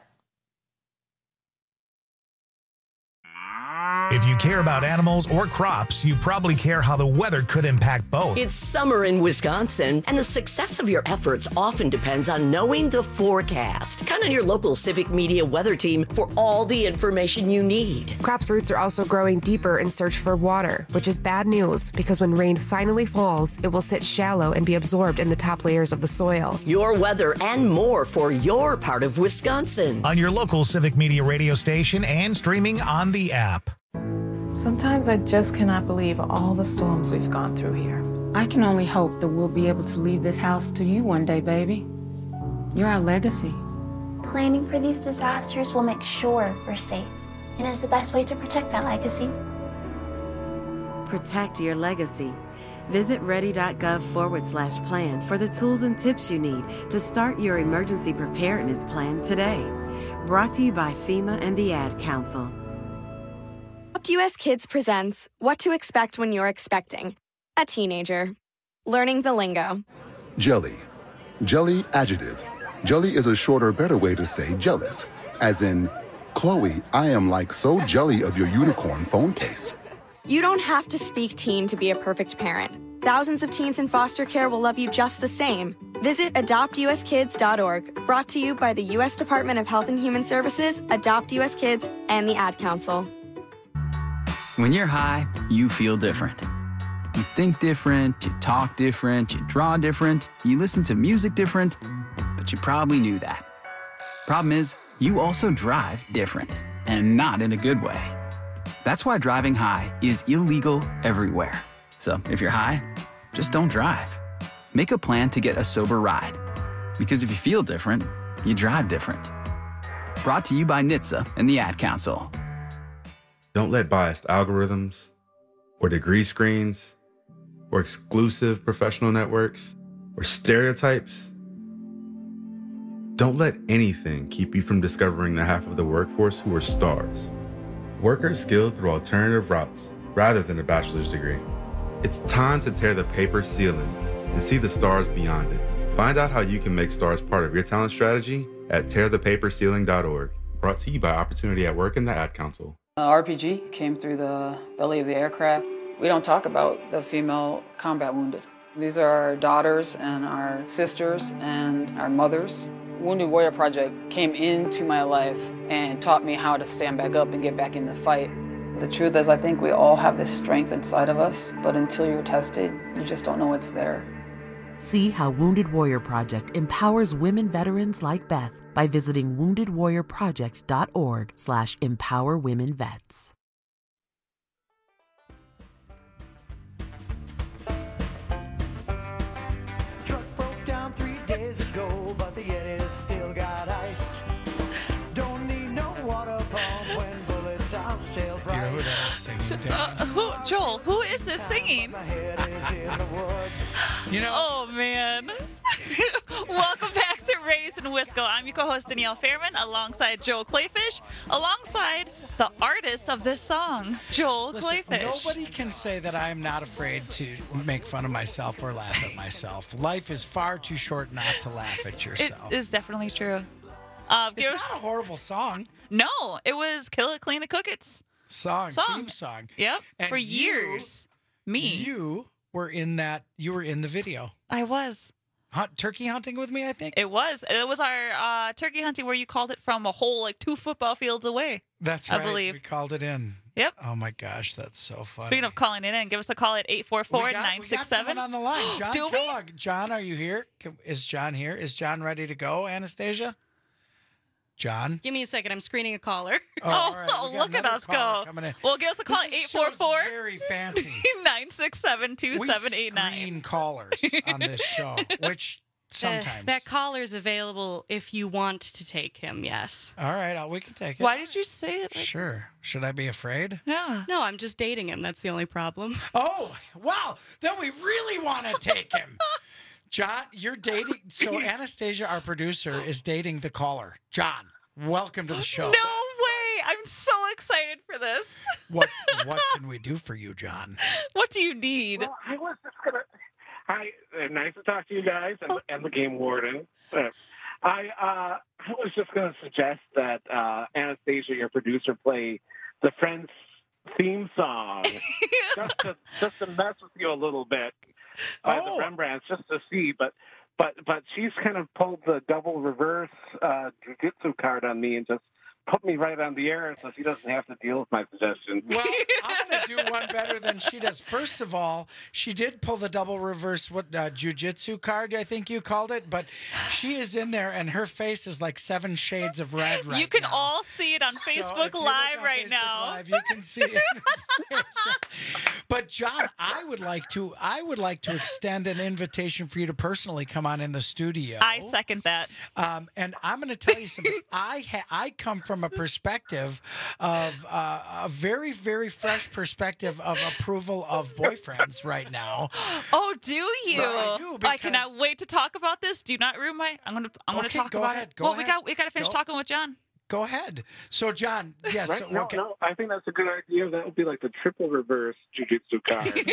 If you care about animals or crops, you probably care how the weather could impact both. It's summer in Wisconsin, and the success of your efforts often depends on knowing the forecast. Count on your local Civic Media weather team for all the information you need. Crops' roots are also growing deeper in search for water, which is bad news because when rain finally falls, it will sit shallow and be absorbed in the top layers of the soil. Your weather and more for your part of Wisconsin. On your local Civic Media radio station and streaming on the app. Sometimes I just cannot believe all the storms we've gone through here. I can only hope that we'll be able to leave this house to you one day, baby. You're our legacy. Planning for these disasters will make sure we're safe, and is the best way to protect that legacy. Protect your legacy. Visit ready.gov/plan for the tools and tips you need to start your emergency preparedness plan today. Brought to you by FEMA and the Ad Council. US Kids presents What to Expect When You're Expecting a Teenager. Learning the lingo. Jelly. Jelly adjective. Jelly is a shorter, better way to say jealous. As in, Chloe, I am like so jelly of your unicorn phone case. You don't have to speak teen to be a perfect parent. Thousands of teens in foster care will love you just the same. Visit adoptuskids.org. Brought to you by the U.S. Department of Health and Human Services, Adopt U.S. Kids, and the Ad Council. When you're high, you feel different. You think different, you talk different, you draw different, you listen to music different, but you probably knew that. Problem is, you also drive different, and not in a good way. That's why driving high is illegal everywhere. So if you're high, just don't drive. Make a plan to get a sober ride. Because if you feel different, you drive different. Brought to you by NHTSA and the Ad Council. Don't let biased algorithms or degree screens or exclusive professional networks or stereotypes. Don't let anything keep you from discovering the half of the workforce who are stars. Workers skilled through alternative routes rather than a bachelor's degree. It's time to tear the paper ceiling and see the stars beyond it. Find out how you can make stars part of your talent strategy at tearthepaperceiling.org. Brought to you by Opportunity at Work and the Ad Council. RPG came through the belly of the aircraft. We don't talk about the female combat wounded. These are our daughters and our sisters and our mothers. Wounded Warrior Project came into my life and taught me how to stand back up and get back in the fight. The truth is, I think we all have this strength inside of us, but until you're tested, you just don't know it's there. See how Wounded Warrior Project empowers women veterans like Beth by visiting woundedwarriorproject.org/empowerwomenvets. Truck broke down 3 days ago, but the Yeti still got ice. Don't need no water pump when bullets are sale price. You know who that is singing? Joel, who is this singing? You know, oh man. Welcome back to Raised in Wisco. I'm your co-host Danielle Fairman alongside Joel Clayfish, alongside the artist of this song, Joel Clayfish. Nobody can say that I'm not afraid to make fun of myself or laugh at myself. Life is far too short not to laugh at yourself. It is definitely true. It's not a horrible song. No, it was Kill It, Clean It, Cook It's. Theme song. Yep, and for years. You were in that. You were in the video. I was. Turkey hunting with me, I think. It was. It was our turkey hunting where you called it from a whole 2 football fields away. That's right. I believe we called it in. Yep. Oh my gosh, that's so funny. Speaking of calling it in, give us a call at 844-967. We got someone on the line. John Kellogg. John, are you here? Is John here? Is John ready to go, Anastasia? John? Give me a second. I'm screening a caller. All right. Look at us go. Well, give us a call at 844 very fancy. 967-2789. We screen callers on this show, which sometimes. That caller's available if you want to take him, yes. All right, we can take it. Why did you say it? Sure. Should I be afraid? Yeah. No, I'm just dating him. That's the only problem. Oh, wow. Then we really want to take him. John, you're dating. So Anastasia, our producer, is dating the caller. John, welcome to the show. No way. I'm so excited for this. What can we do for you, John? What do you need? Well, I was just going to... Hi, nice to talk to you guys and the game warden. I was just going to suggest that Anastasia, your producer, play the Friends theme song just to mess with you a little bit by the Rembrandts, just to see. But she's kind of pulled the double reverse jiu-jitsu card on me and just put me right on the air so she doesn't have to deal with my suggestion. Well, I'm going to do one better than she does. First of all, she did pull the double reverse jiu-jitsu card, I think you called it, but she is in there, and her face is like 7 shades of red right You can now. all see it on Facebook Live right now. Live, you can see it. But John, I would like to extend an invitation for you to personally come on in the studio. I second that. And I'm going to tell you something. I come from a perspective of a very, very fresh perspective of approval of boyfriends right now. Oh, do you? I do, I cannot wait to talk about this. Do not ruin my. I'm gonna talk about it. Well, we got to finish talking with John. Go ahead. So, John, yes. Right? No, I think that's a good idea. That would be like the triple reverse jiu-jitsu card. And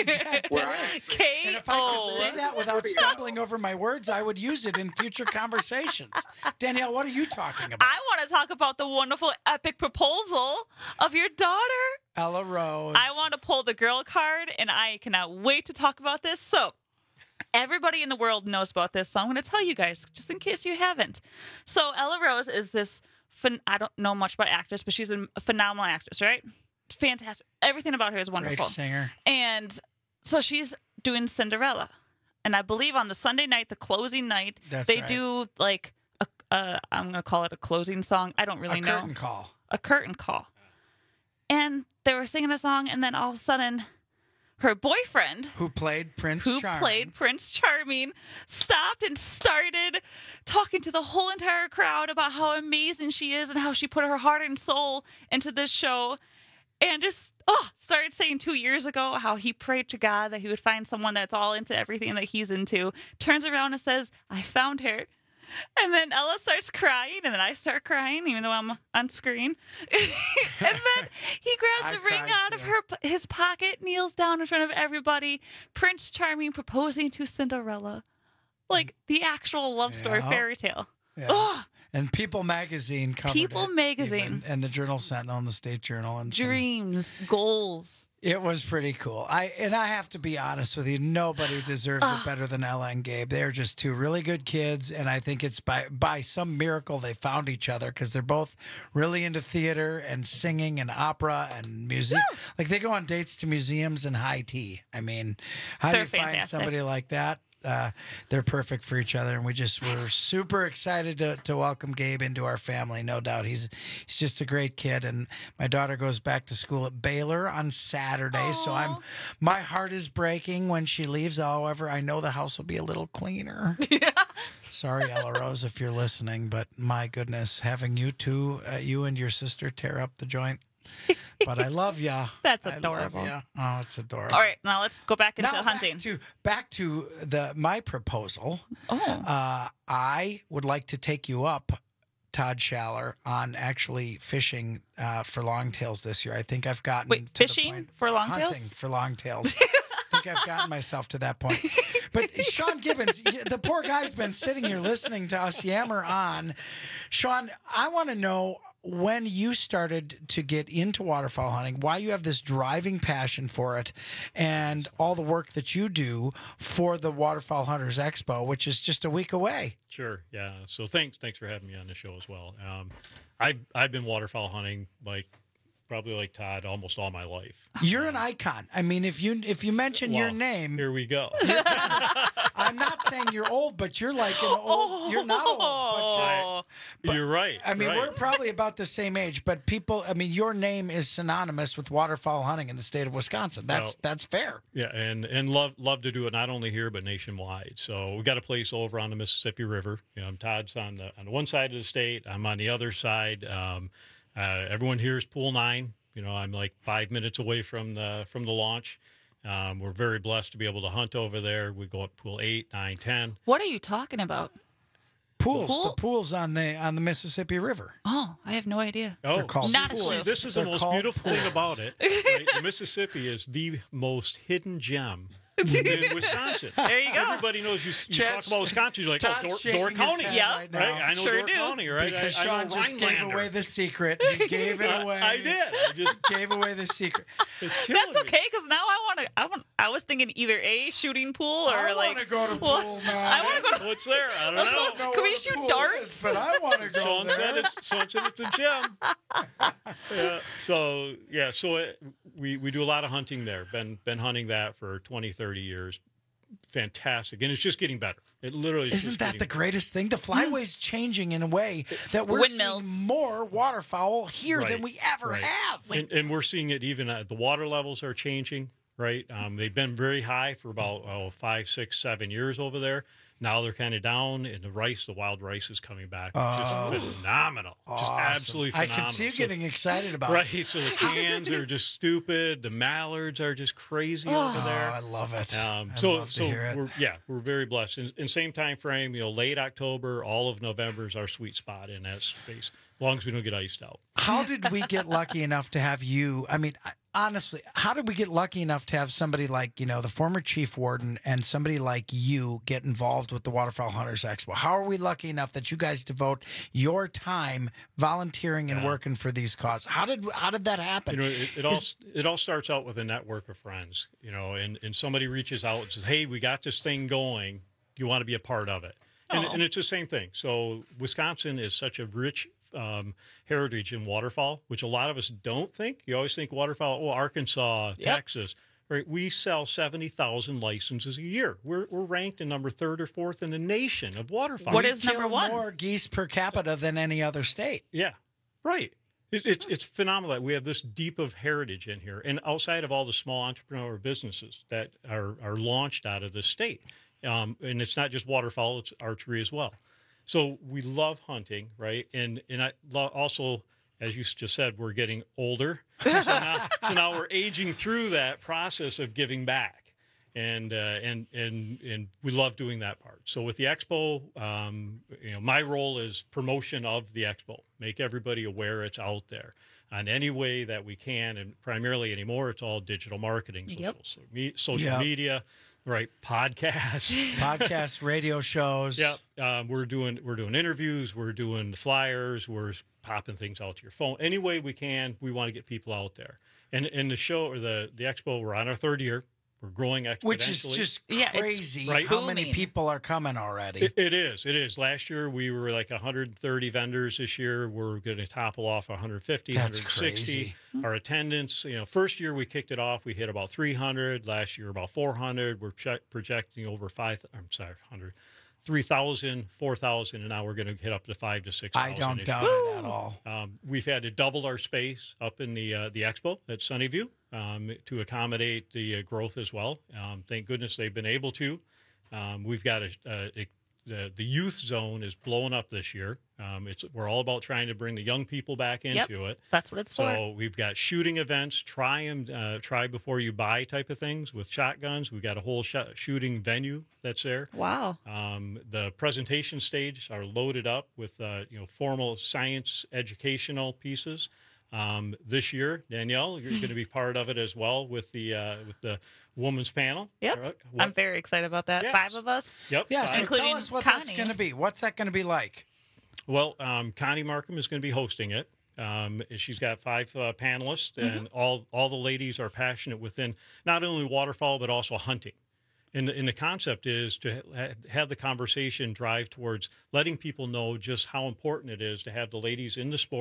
if I could say that without stumbling over my words, I would use it in future conversations. Danielle, what are you talking about? I want to talk about the wonderful epic proposal of your daughter, Ella Rose. I want to pull the girl card, and I cannot wait to talk about this. So, everybody in the world knows about this, so I'm going to tell you guys, just in case you haven't. So, Ella Rose is this... I don't know much about actress, but she's a phenomenal actress, right? Fantastic. Everything about her is wonderful. Great singer. And so she's doing Cinderella. And I believe on the Sunday night, the closing night, they do like, I'm going to call it a closing song. I don't really know. A curtain call. A curtain call. And they were singing a song, and then all of a sudden, her boyfriend, who played Prince Charming, stopped and started talking to the whole entire crowd about how amazing she is and how she put her heart and soul into this show, and just started saying 2 years ago how he prayed to God that he would find someone that's all into everything that he's into. Turns around and says, "I found her." And then Ella starts crying, and then I start crying, even though I'm on screen. And then he grabs the ring out of his pocket, kneels down in front of everybody. Prince Charming proposing to Cinderella. Like the actual love story fairy tale. Yeah. And People Magazine covered People it. Magazine. And the Journal Sentinel and the State Journal. And dreams, goals. It was pretty cool. I have to be honest with you, nobody deserves it better than Ella and Gabe. They're just two really good kids, and I think it's by some miracle they found each other because they're both really into theater and singing and opera and music. Yeah. Like they go on dates to museums and high tea. I mean, how do you find somebody like that? They're perfect for each other, and we're super excited to welcome Gabe into our family. No doubt, he's just a great kid. And my daughter goes back to school at Baylor on Saturday, Aww. so my heart is breaking when she leaves. However, I know the house will be a little cleaner. Sorry, Ella Rose, if you're listening, but my goodness, having you two, you and your sister tear up the joint. But I love ya. That's adorable. Oh, it's adorable. All right, now let's go back into hunting. Back to my proposal. I would like to take you up, Todd Schaller, on actually fishing for longtails this year. I think I've gotten to fishing the point, for longtails? Hunting for longtails. I think I've gotten myself to that point. But Sean Gibbons, the poor guy's been sitting here listening to us yammer on. Sean, I want to know when you started to get into waterfowl hunting, why you have this driving passion for it, and all the work that you do for the Waterfowl Hunters Expo, which is just a week away. Sure, yeah. So thanks for having me on the show as well. I've been waterfowl hunting like probably like Todd almost all my life. You're an icon. I mean, if you mention your name, here we go. I'm not saying you're old, but you're like an old. You're not old. But you're right. I mean, right. we're probably about the same age, but people. I mean, your name is synonymous with waterfowl hunting in the state of Wisconsin. That's fair. Yeah, and love to do it not only here but nationwide. So we got a place over on the Mississippi River. Todd's on the one side of the state. I'm on the other side. Everyone here is Pool 9. I'm like 5 minutes away from the launch. We're very blessed to be able to hunt over there. We go up Pool 8, 9, 10. What are you talking about? Pools. The pools on the Mississippi River. Oh, I have no idea. They're called not pools. a clue. This is the most beautiful thing about it. Right? The Mississippi is the most hidden gem in Wisconsin. There you go. Everybody knows you talk about Wisconsin. You're like, Door County. Yeah, right? I know Door County, right? Because I Sean know just gave Rhinelander. away the secret. He gave it away. I did. I just gave away the secret. It's killing That's okay, because now I was thinking either a shooting pool or I like. want to go to pool now. I want to go to. What's there? I don't know. Can we shoot darts? But I want to go Sean there. Sean said it's a gem. So we do a lot of hunting there. Been hunting that for 20, 30 years. Fantastic, and it's just getting better. It literally isn't that the greatest thing? The flyway's changing in a way that we're Windmills. seeing more waterfowl here than Right, we ever right. have. And we're seeing it even the water levels are changing. Right, they've been very high for about 5, 6, 7 years over there. Now they're kind of down, and the wild rice is coming back. Just phenomenal. Awesome. Just absolutely phenomenal. I can see you getting excited about it. Right, so the cans are just stupid. The mallards are just crazy over there. I love it. So to hear it. we're very blessed. In same time frame, late October, all of November is our sweet spot in that space, as long as we don't get iced out. How did we get lucky enough to have you? I mean, honestly, how did we get lucky enough to have somebody like, the former chief warden and somebody like you get involved with the Waterfowl Hunters Expo? How are we lucky enough that you guys devote your time volunteering and working for these causes? How did that happen? It all starts out with a network of friends, and somebody reaches out and says, "Hey, we got this thing going. Do you want to be a part of it?" And it's the same thing. So Wisconsin is such a rich heritage in waterfowl, which a lot of us don't think. You always think waterfowl, Arkansas, Texas. Right? We sell 70,000 licenses a year. We're ranked in number 3rd or 4th in the nation of waterfowl. What is number one? More geese per capita than any other state. Yeah, right. It's phenomenal that we have this deep of heritage in here, and outside of all the small entrepreneur businesses that are launched out of the state. And it's not just waterfowl; it's archery as well. So we love hunting, right? And I also, as you just said, we're getting older. So now we're aging through that process of giving back, and we love doing that part. So with the expo, my role is promotion of the expo, make everybody aware it's out there on any way that we can, and primarily anymore it's all digital marketing, social media. Right, podcasts, radio shows. Yeah, we're doing interviews, we're doing flyers, we're popping things out to your phone. Any way we can, we want to get people out there. And the show or the expo, we're on our 3rd year. We're growing exponentially. Which is just crazy how many people are coming already. It is. Last year, we were like 130 vendors. This year, we're going to topple off 150, That's 160. Crazy. Our attendance, first year we kicked it off, we hit about 300. Last year, about 400. We're projecting over 3,000, 4,000, and now we're going to hit up to 5,000 to 6,000. I don't doubt it at all. We've had to double our space up in the expo at Sunnyview to accommodate the growth as well. Thank goodness they've been able to. We've got the youth zone is blowing up this year. We're all about trying to bring the young people back into it. That's what it's for. So we've got shooting events, try before you buy type of things with shotguns. We've got a whole shooting venue that's there. Wow. The presentation stage are loaded up with formal science educational pieces. This year, Danielle, you're going to be part of it as well with the women's panel. Yep. I'm very excited about that. Yes. 5 of us. Yep. Yeah, so including tell us what Connie. that's going to be. What's that going to be like? Well, Connie Markham is going to be hosting it. She's got 5 panelists, and all the ladies are passionate within not only waterfowl but also hunting. And the concept is to have the conversation drive towards letting people know just how important it is to have the ladies in the sport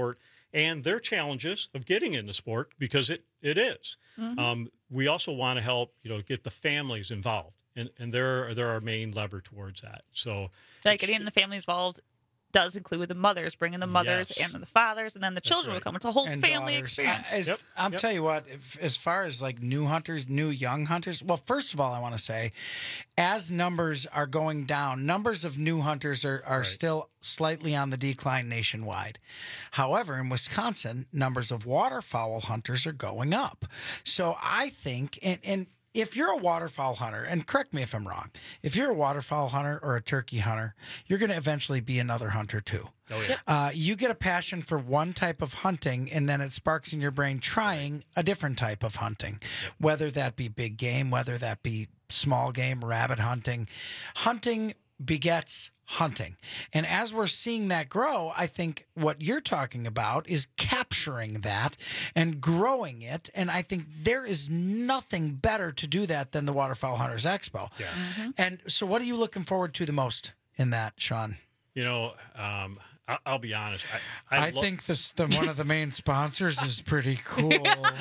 and their challenges of getting in the sport, because it is. Mm-hmm. We also want to help, get the families involved, and they're our main lever towards that. So, like getting the family involved does include the mothers, bringing the mothers and the fathers, and then the children will come. It's a whole family experience. I'll tell you what, as far as like new young hunters, well, first of all, I want to say, as numbers are going down, numbers of new hunters are still slightly on the decline nationwide. However, in Wisconsin, numbers of waterfowl hunters are going up. So I think, and if you're a waterfowl hunter, and correct me if I'm wrong, if you're a waterfowl hunter or a turkey hunter, you're going to eventually be another hunter too. Oh, yeah. You get a passion for one type of hunting, and then it sparks in your brain trying a different type of hunting, whether that be big game, whether that be small game, rabbit hunting. Hunting begets hunting. And as we're seeing that grow, I think what you're talking about is capturing that and growing it. And I think there is nothing better to do that than the Waterfowl Hunters Expo. Yeah. Mm-hmm. And so what are you looking forward to the most in that, Sean? I'll be honest. I think one of the main sponsors is pretty cool.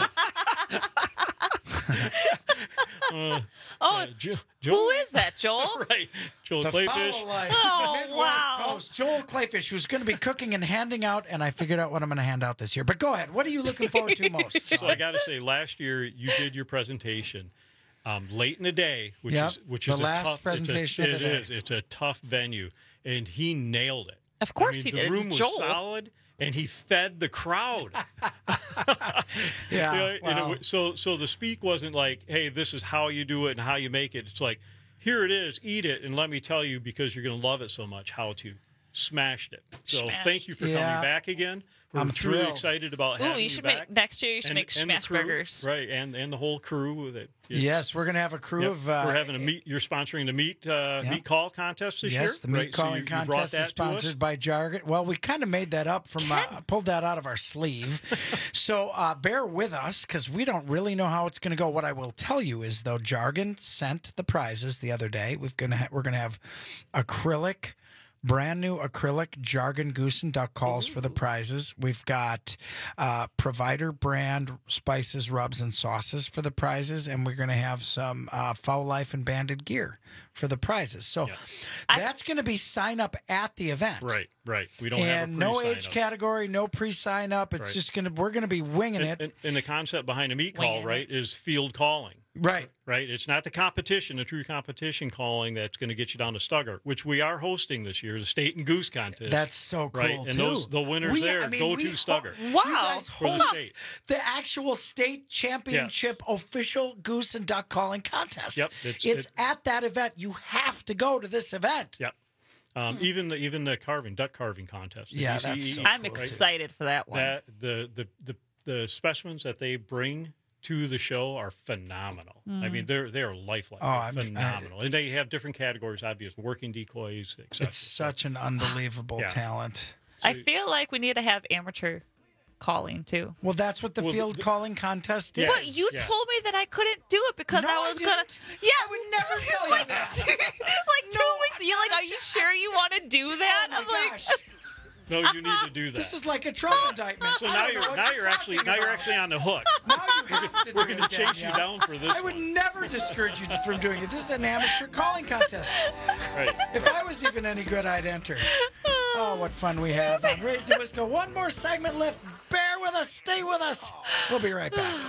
Who is that, Joel? Right, Joel the Clayfish. Fowl Life. Oh, Midwest wow. host, Joel Clayfish, who's going to be cooking and handing out, and I figured out what I'm going to hand out this year. But go ahead. What are you looking forward to most, Sean? So I got to say, last year you did your presentation late in the day, which is the a last tough presentation of the day. It's a tough venue, and he nailed it. Of course he the did. The It's room was Joel. solid, and he fed the crowd. Wow. So the speak wasn't like, hey, this is how you do it and how you make it. It's like, here it is, eat it, and let me tell you, because you're going to love it so much, how to smash it. So thank you for coming back again. We're I'm truly thrilled. excited about having you back. Next year you should make and smash the crew, burgers. Right, and the whole crew. Yes, we're going to have a crew of... we're having a meat. You're sponsoring the meat call contest this year. Yes, the meat right? calling so you brought contest that is sponsored by Jargon. Well, we kind of made that up from pulled that out of our sleeve. So bear with us because we don't really know how it's going to go. What I will tell you is, though, Jargon sent the prizes the other day. We're going to have acrylic. Brand new acrylic Jargon goose and duck calls for the prizes. We've got Provider brand spices, rubs, and sauces for the prizes, and we're going to have some Fowl Life and Banded gear for the prizes. So that's going to be sign up at the event. Right. We don't have a and no age category, no pre-sign up. It's just we're going to be winging it. And the concept behind a meat call, is field calling. Right. It's not the competition, the true competition calling that's going to get you down to Stugger, which we are hosting this year, the State and Goose Contest. That's so cool, right? And the winners go to Stugger. Wow. You guys host the actual state championship official goose and duck calling contest. Yep. It's at that event. You have to go to this event. Yep. Even the duck carving contest. Yeah, that's so I'm excited for that one. The specimens that they bring to the show are phenomenal. I mean, they're lifelike. Phenomenal. And they have different categories, obvious working decoys, etc. It's such an unbelievable talent. I feel like we need to have amateur calling too. Well, that's what the field calling contest is. But you told me that I couldn't do it because I was gonna. Yeah, I would never tell you that. like 2 weeks. You're like, are you sure you want to do that? Oh my gosh. No, you need to do that. This is like a Trump indictment. So now you're actually on the hook. Now you have to We're going to chase you down for this. I would never discourage you from doing it. This is an amateur calling contest. Right. If I was even any good, I'd enter. Oh, what fun we have on Raised to Wisco. One more segment left. Bear with us. Stay with us. We'll be right back.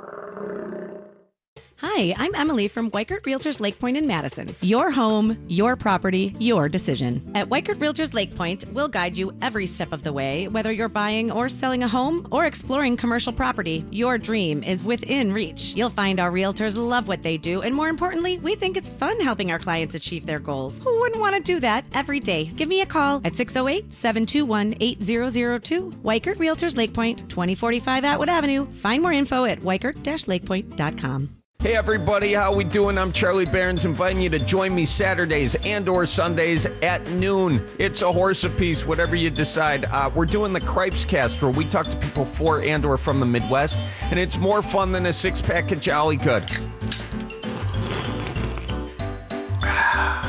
Hi, I'm Emily from Weichert Realtors Lake Point in Madison. Your home, your property, your decision. At Weichert Realtors Lake Point, we'll guide you every step of the way. Whether you're buying or selling a home or exploring commercial property, your dream is within reach. You'll find our realtors love what they do, and more importantly, we think it's fun helping our clients achieve their goals. Who wouldn't want to do that every day? Give me a call at 608-721-8002. Weichert Realtors Lake Point, 2045 Atwood Avenue. Find more info at weichert-lakepoint.com. Hey everybody, how we doing? I'm Charlie Behrens, inviting you to join me Saturdays and or Sundays at noon. It's a horse apiece, whatever you decide. We're doing the Cripes Cast, where we talk to people for and or from the Midwest, and it's more fun than a six-pack of Jolly Good.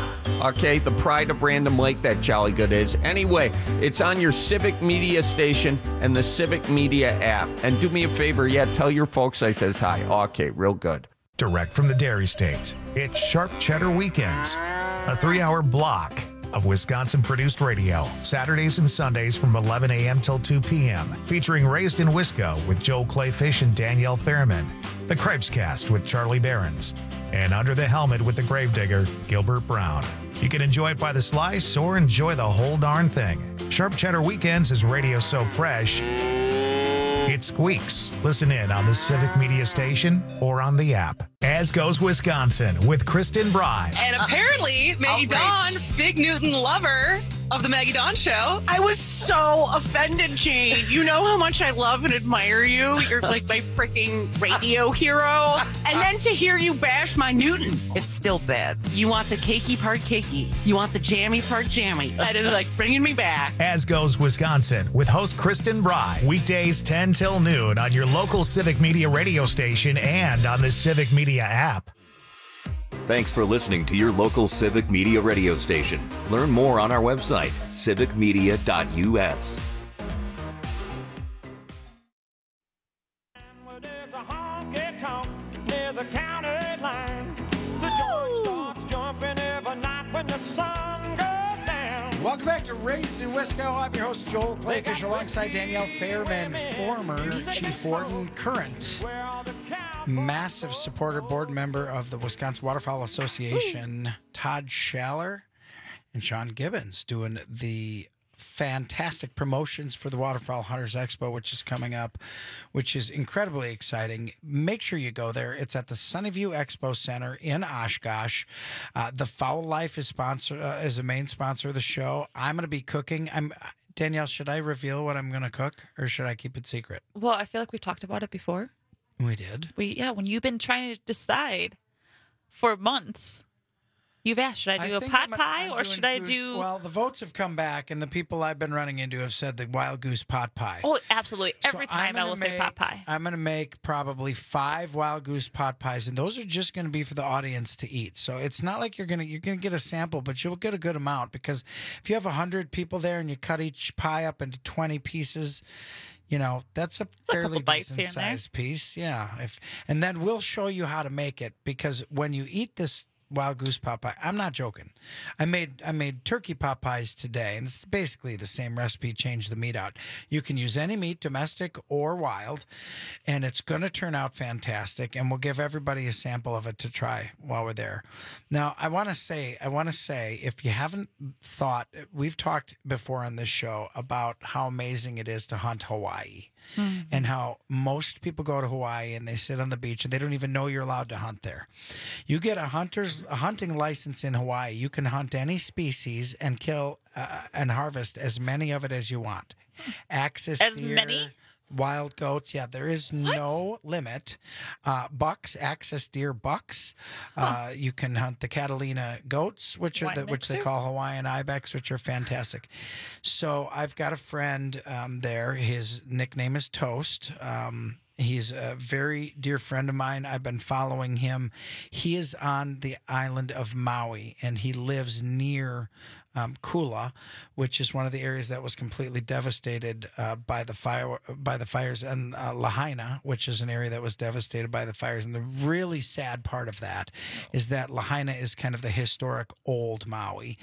Okay, the pride of Random Lake, that Jolly Good is. Anyway, it's on your Civic Media station and the Civic Media app. And do me a favor, tell your folks I says hi. Okay, real good. Direct from the Dairy State, it's Sharp Cheddar Weekends, a 3-hour block of Wisconsin-produced radio, Saturdays and Sundays from 11 a.m. till 2 p.m., featuring Raised in Wisco with Joel Clayfish and Danielle Fairman, The Cripes Cast with Charlie Behrens, and Under the Helmet with the Gravedigger, Gilbert Brown. You can enjoy it by the slice or enjoy the whole darn thing. Sharp Cheddar Weekends is radio so fresh, it squeaks. Listen in on the Civic Media station or on the app. As Goes Wisconsin with Kristen Bry. And apparently, Maggie Dawn, Fig Newton lover of the Maggie Dawn Show. I was so offended, Jane. You know how much I love and admire you. You're like my freaking radio hero. And then to hear you bash my Newton. It's still bad. You want the cakey part cakey. You want the jammy part jammy. That is like bringing me back. As Goes Wisconsin with host Kristen Bry. Weekdays 10 till noon on your local Civic Media radio station and on the Civic Media app. Thanks for listening to your local Civic Media radio station. Learn more on our website, civicmedia.us. There's a honky-tonk near the county line. The joint starts jumping every night when the sun goes down. Welcome back to Raised in Wisco. I'm your host, Joel Clayfish, alongside Danielle Fairman, former Chief Warden, current massive supporter, board member of the Wisconsin Waterfowl Association, Todd Schaller, and Sean Gibbons doing the fantastic promotions for the Waterfowl Hunters Expo, which is coming up, which is incredibly exciting. Make sure you go there. It's at the Sunnyview Expo Center in Oshkosh. The Fowl Life is a main sponsor of the show. I'm going to be cooking. Danielle, should I reveal what I'm going to cook, or should I keep it secret? Well, I feel like we've talked about it before. We did. When you've been trying to decide for months, you've asked, should I do a pot pie or should I do... Well, the votes have come back, and the people I've been running into have said the Wild Goose pot pie. Oh, absolutely. Every time I will say pot pie. I'm going to make probably 5 Wild Goose pot pies, and those are just going to be for the audience to eat. So it's not like you're going to get a sample, but you'll get a good amount, because if you have 100 people there and you cut each pie up into 20 pieces... that's a fairly decent sized piece. Yeah. And then we'll show you how to make it, because when you eat this Wild Goose pot pie, I'm not joking. I made turkey pot pies today, and it's basically the same recipe, change the meat out. You can use any meat, domestic or wild, and it's going to turn out fantastic, and we'll give everybody a sample of it to try while we're there. Now, I want to say, if you haven't thought, we've talked before on this show about how amazing it is to hunt Hawaii. Mm-hmm. And how most people go to Hawaii and they sit on the beach and they don't even know you're allowed to hunt there. You get a hunting license in Hawaii. You can hunt any species and kill and harvest as many of it as you want. Axis deer, many? Wild goats, there is no limit. Bucks, axis deer bucks. You can hunt the Catalina goats, which they call Hawaiian ibex, which are fantastic. So I've got a friend there. His nickname is Toast. He's a very dear friend of mine. I've been following him. He is on the island of Maui, and he lives near Kula, which is one of the areas that was completely devastated by the fires, and Lahaina, which is an area that was devastated by the fires. And the really sad part of that is that Lahaina is kind of the historic old Maui,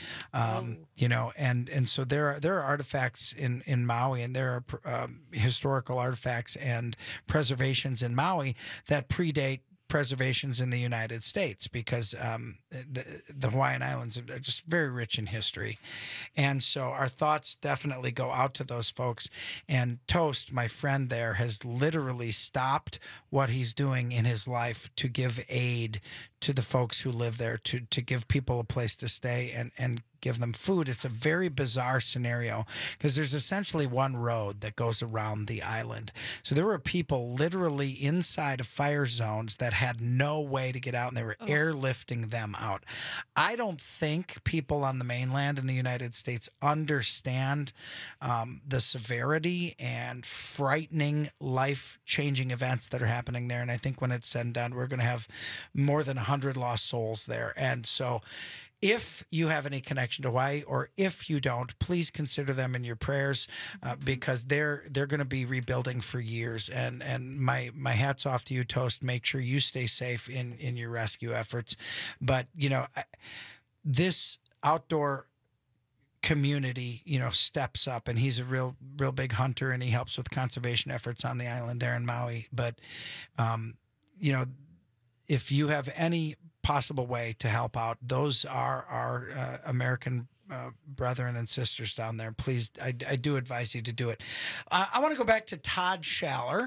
and so there are artifacts in Maui, and there are historical artifacts and preservations in Maui that predate preservations in the United States, because the Hawaiian Islands are just very rich in history. And so our thoughts definitely go out to those folks. And Toast, my friend there, has literally stopped what he's doing in his life to give aid to the folks who live there, to give people a place to stay and give them food. It's a very bizarre scenario, because there's essentially one road that goes around the island. So there were people literally inside of fire zones that had no way to get out, and they were airlifting them out. I don't think people on the mainland in the United States understand the severity and frightening, life-changing events that are happening there. And I think when it's said and done, we're going to have more than 100 lost souls there. And so If you have any connection to Hawaii, or if you don't, please consider them in your prayers, because they're going to be rebuilding for years. And my hats off to you, Toast. Make sure you stay safe in your rescue efforts. But this outdoor community, steps up, and he's a real big hunter, and he helps with conservation efforts on the island there in Maui. But if you have any possible way to help out, those are our American brethren and sisters down there. Please, I do advise you to do it. I want to go back to Todd Schaller.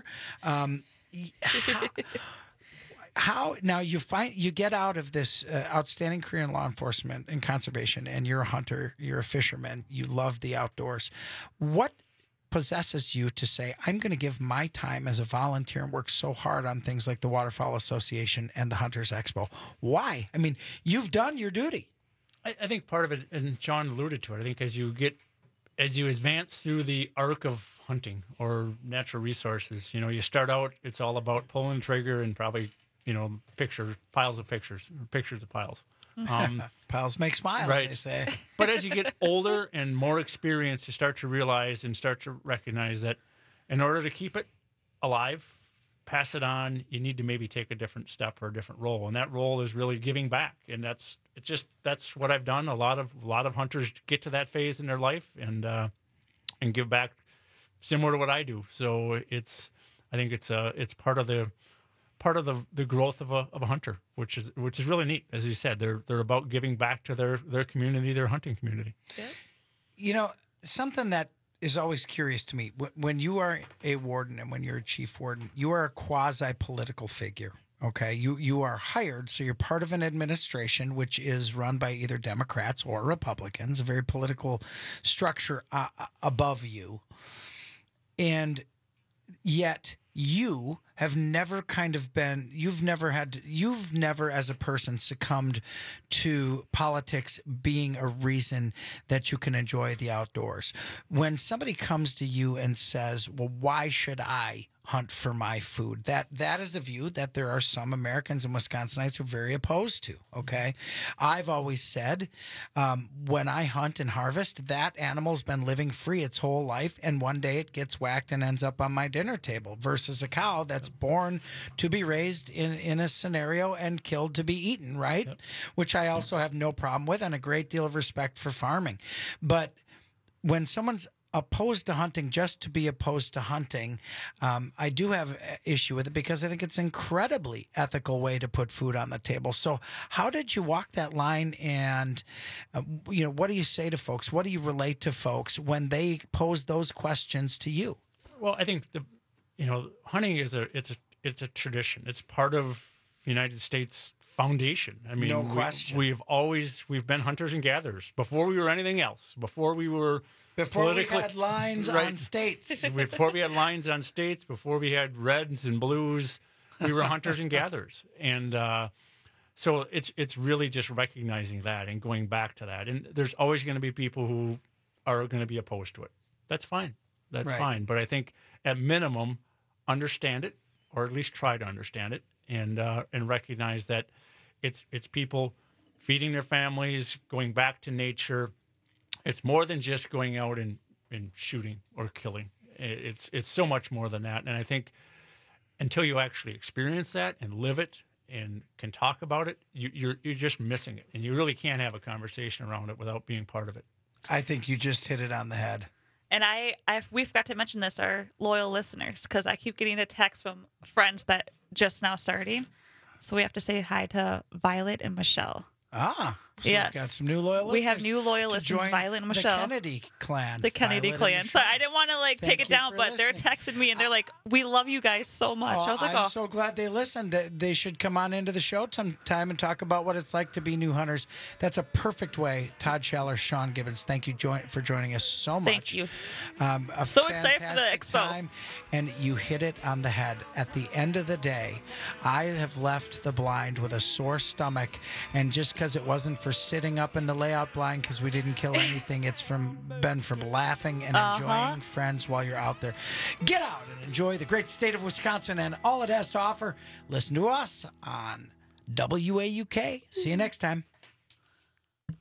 How now you get out of this outstanding career in law enforcement and conservation, and you're a hunter, you're a fisherman, you love the outdoors. What possesses you to say, I'm going to give my time as a volunteer and work so hard on things like the Waterfowl Association and the Hunters Expo? Why? I mean, you've done your duty. I think part of it, and John alluded to it, I think as you advance through the arc of hunting or natural resources, you start out, it's all about pulling the trigger and probably, piles of pictures of piles. Piles make smiles, right. They say. But as you get older and more experienced, you start to realize and start to recognize that in order to keep it alive, pass it on, you need to maybe take a different step or a different role. And that role is really giving back. And that's what I've done. A lot of hunters get to that phase in their life and give back similar to what I do. So I think it's part of the growth of a hunter, which is really neat. As you said, they're about giving back to their community, their hunting community. Yeah. Something that is always curious to me, when you are a warden and when you're a chief warden, you are a quasi-political figure. Okay, you are hired, so you're part of an administration which is run by either Democrats or Republicans, a very political structure above you, and yet you have never you've never as a person succumbed to politics being a reason that you can enjoy the outdoors. When somebody comes to you and says, well, why should I hunt for my food? That is a view that there are some Americans and Wisconsinites who are very opposed to, okay? I've always said, when I hunt and harvest, that animal's been living free its whole life, and one day it gets whacked and ends up on my dinner table, versus a cow that's born to be raised in a scenario and killed to be eaten, right? Yep. Which I also have no problem with, and a great deal of respect for farming. But when someone's opposed to hunting just to be opposed to hunting, I do have an issue with it, because I think it's an incredibly ethical way to put food on the table. So how did you walk that line, and what do you say to folks? What do you relate to folks when they pose those questions to you? Well, I think hunting is a tradition. It's part of the United States foundation. I mean, no question. We've been hunters and gatherers before we were anything else. Before we had lines on states. Before we had lines on states, before we had reds and blues, we were hunters and gatherers. And so it's really just recognizing that and going back to that. And there's always going to be people who are going to be opposed to it. That's fine. That's fine. But I think at minimum, understand it, or at least try to understand it, and recognize that it's people feeding their families, going back to nature. It's more than just going out and shooting or killing. It's so much more than that. And I think until you actually experience that and live it and can talk about it, you're just missing it. And you really can't have a conversation around it without being part of it. I think you just hit it on the head. And we forgot to mention this, our loyal listeners, because I keep getting a text from friends that just now starting. So we have to say hi to Violet and Michelle. So yes. We've got some new loyal listeners. We have new loyal listeners, Violet and Michelle. The Kennedy clan. The Kennedy clan. So I didn't want to take it down, but they're texting me and they're like, we love you guys so much. I was like, I'm so glad they listened. They should come on into the show sometime and talk about what it's like to be new hunters. That's a perfect way. Todd Schaller, Sean Gibbons, thank you for joining us so much. Thank you. So excited for the expo. Time, and you hit it on the head. At the end of the day, I have left the blind with a sore stomach, and just because it wasn't for sitting up in the layout blind because we didn't kill anything, it's been from laughing and enjoying friends while you're out there. Get out and enjoy the great state of Wisconsin and all it has to offer. Listen to us on WAUK. See you next time.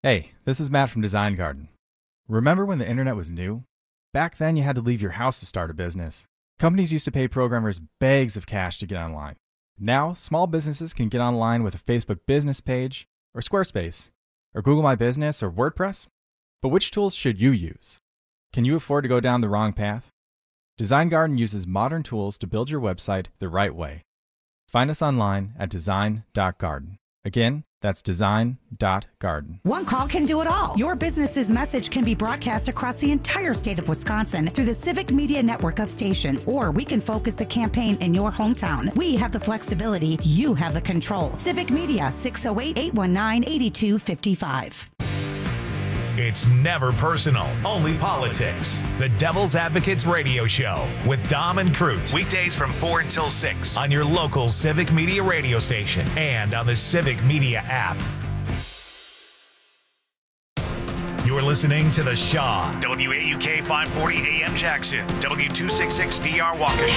Hey, this is Matt from Design Garden. Remember when the internet was new? Back then, you had to leave your house to start a business. Companies used to pay programmers bags of cash to get online. Now, small businesses can get online with a Facebook business page, or Squarespace, or Google My Business, or WordPress. But which tools should you use? Can you afford to go down the wrong path? Design Garden uses modern tools to build your website the right way. Find us online at design.garden. Again, that's design.garden. One call can do it all. Your business's message can be broadcast across the entire state of Wisconsin through the Civic Media network of stations, or we can focus the campaign in your hometown. We have the flexibility. You have the control. Civic Media, 608-819-8255. It's never personal, only politics. The Devil's Advocates Radio Show with Dom and Crute. Weekdays from 4 until 6 on your local Civic Media radio station and on the Civic Media app. You're listening to The Shaw, WAUK 540 AM Jackson, W266DR Waukesha.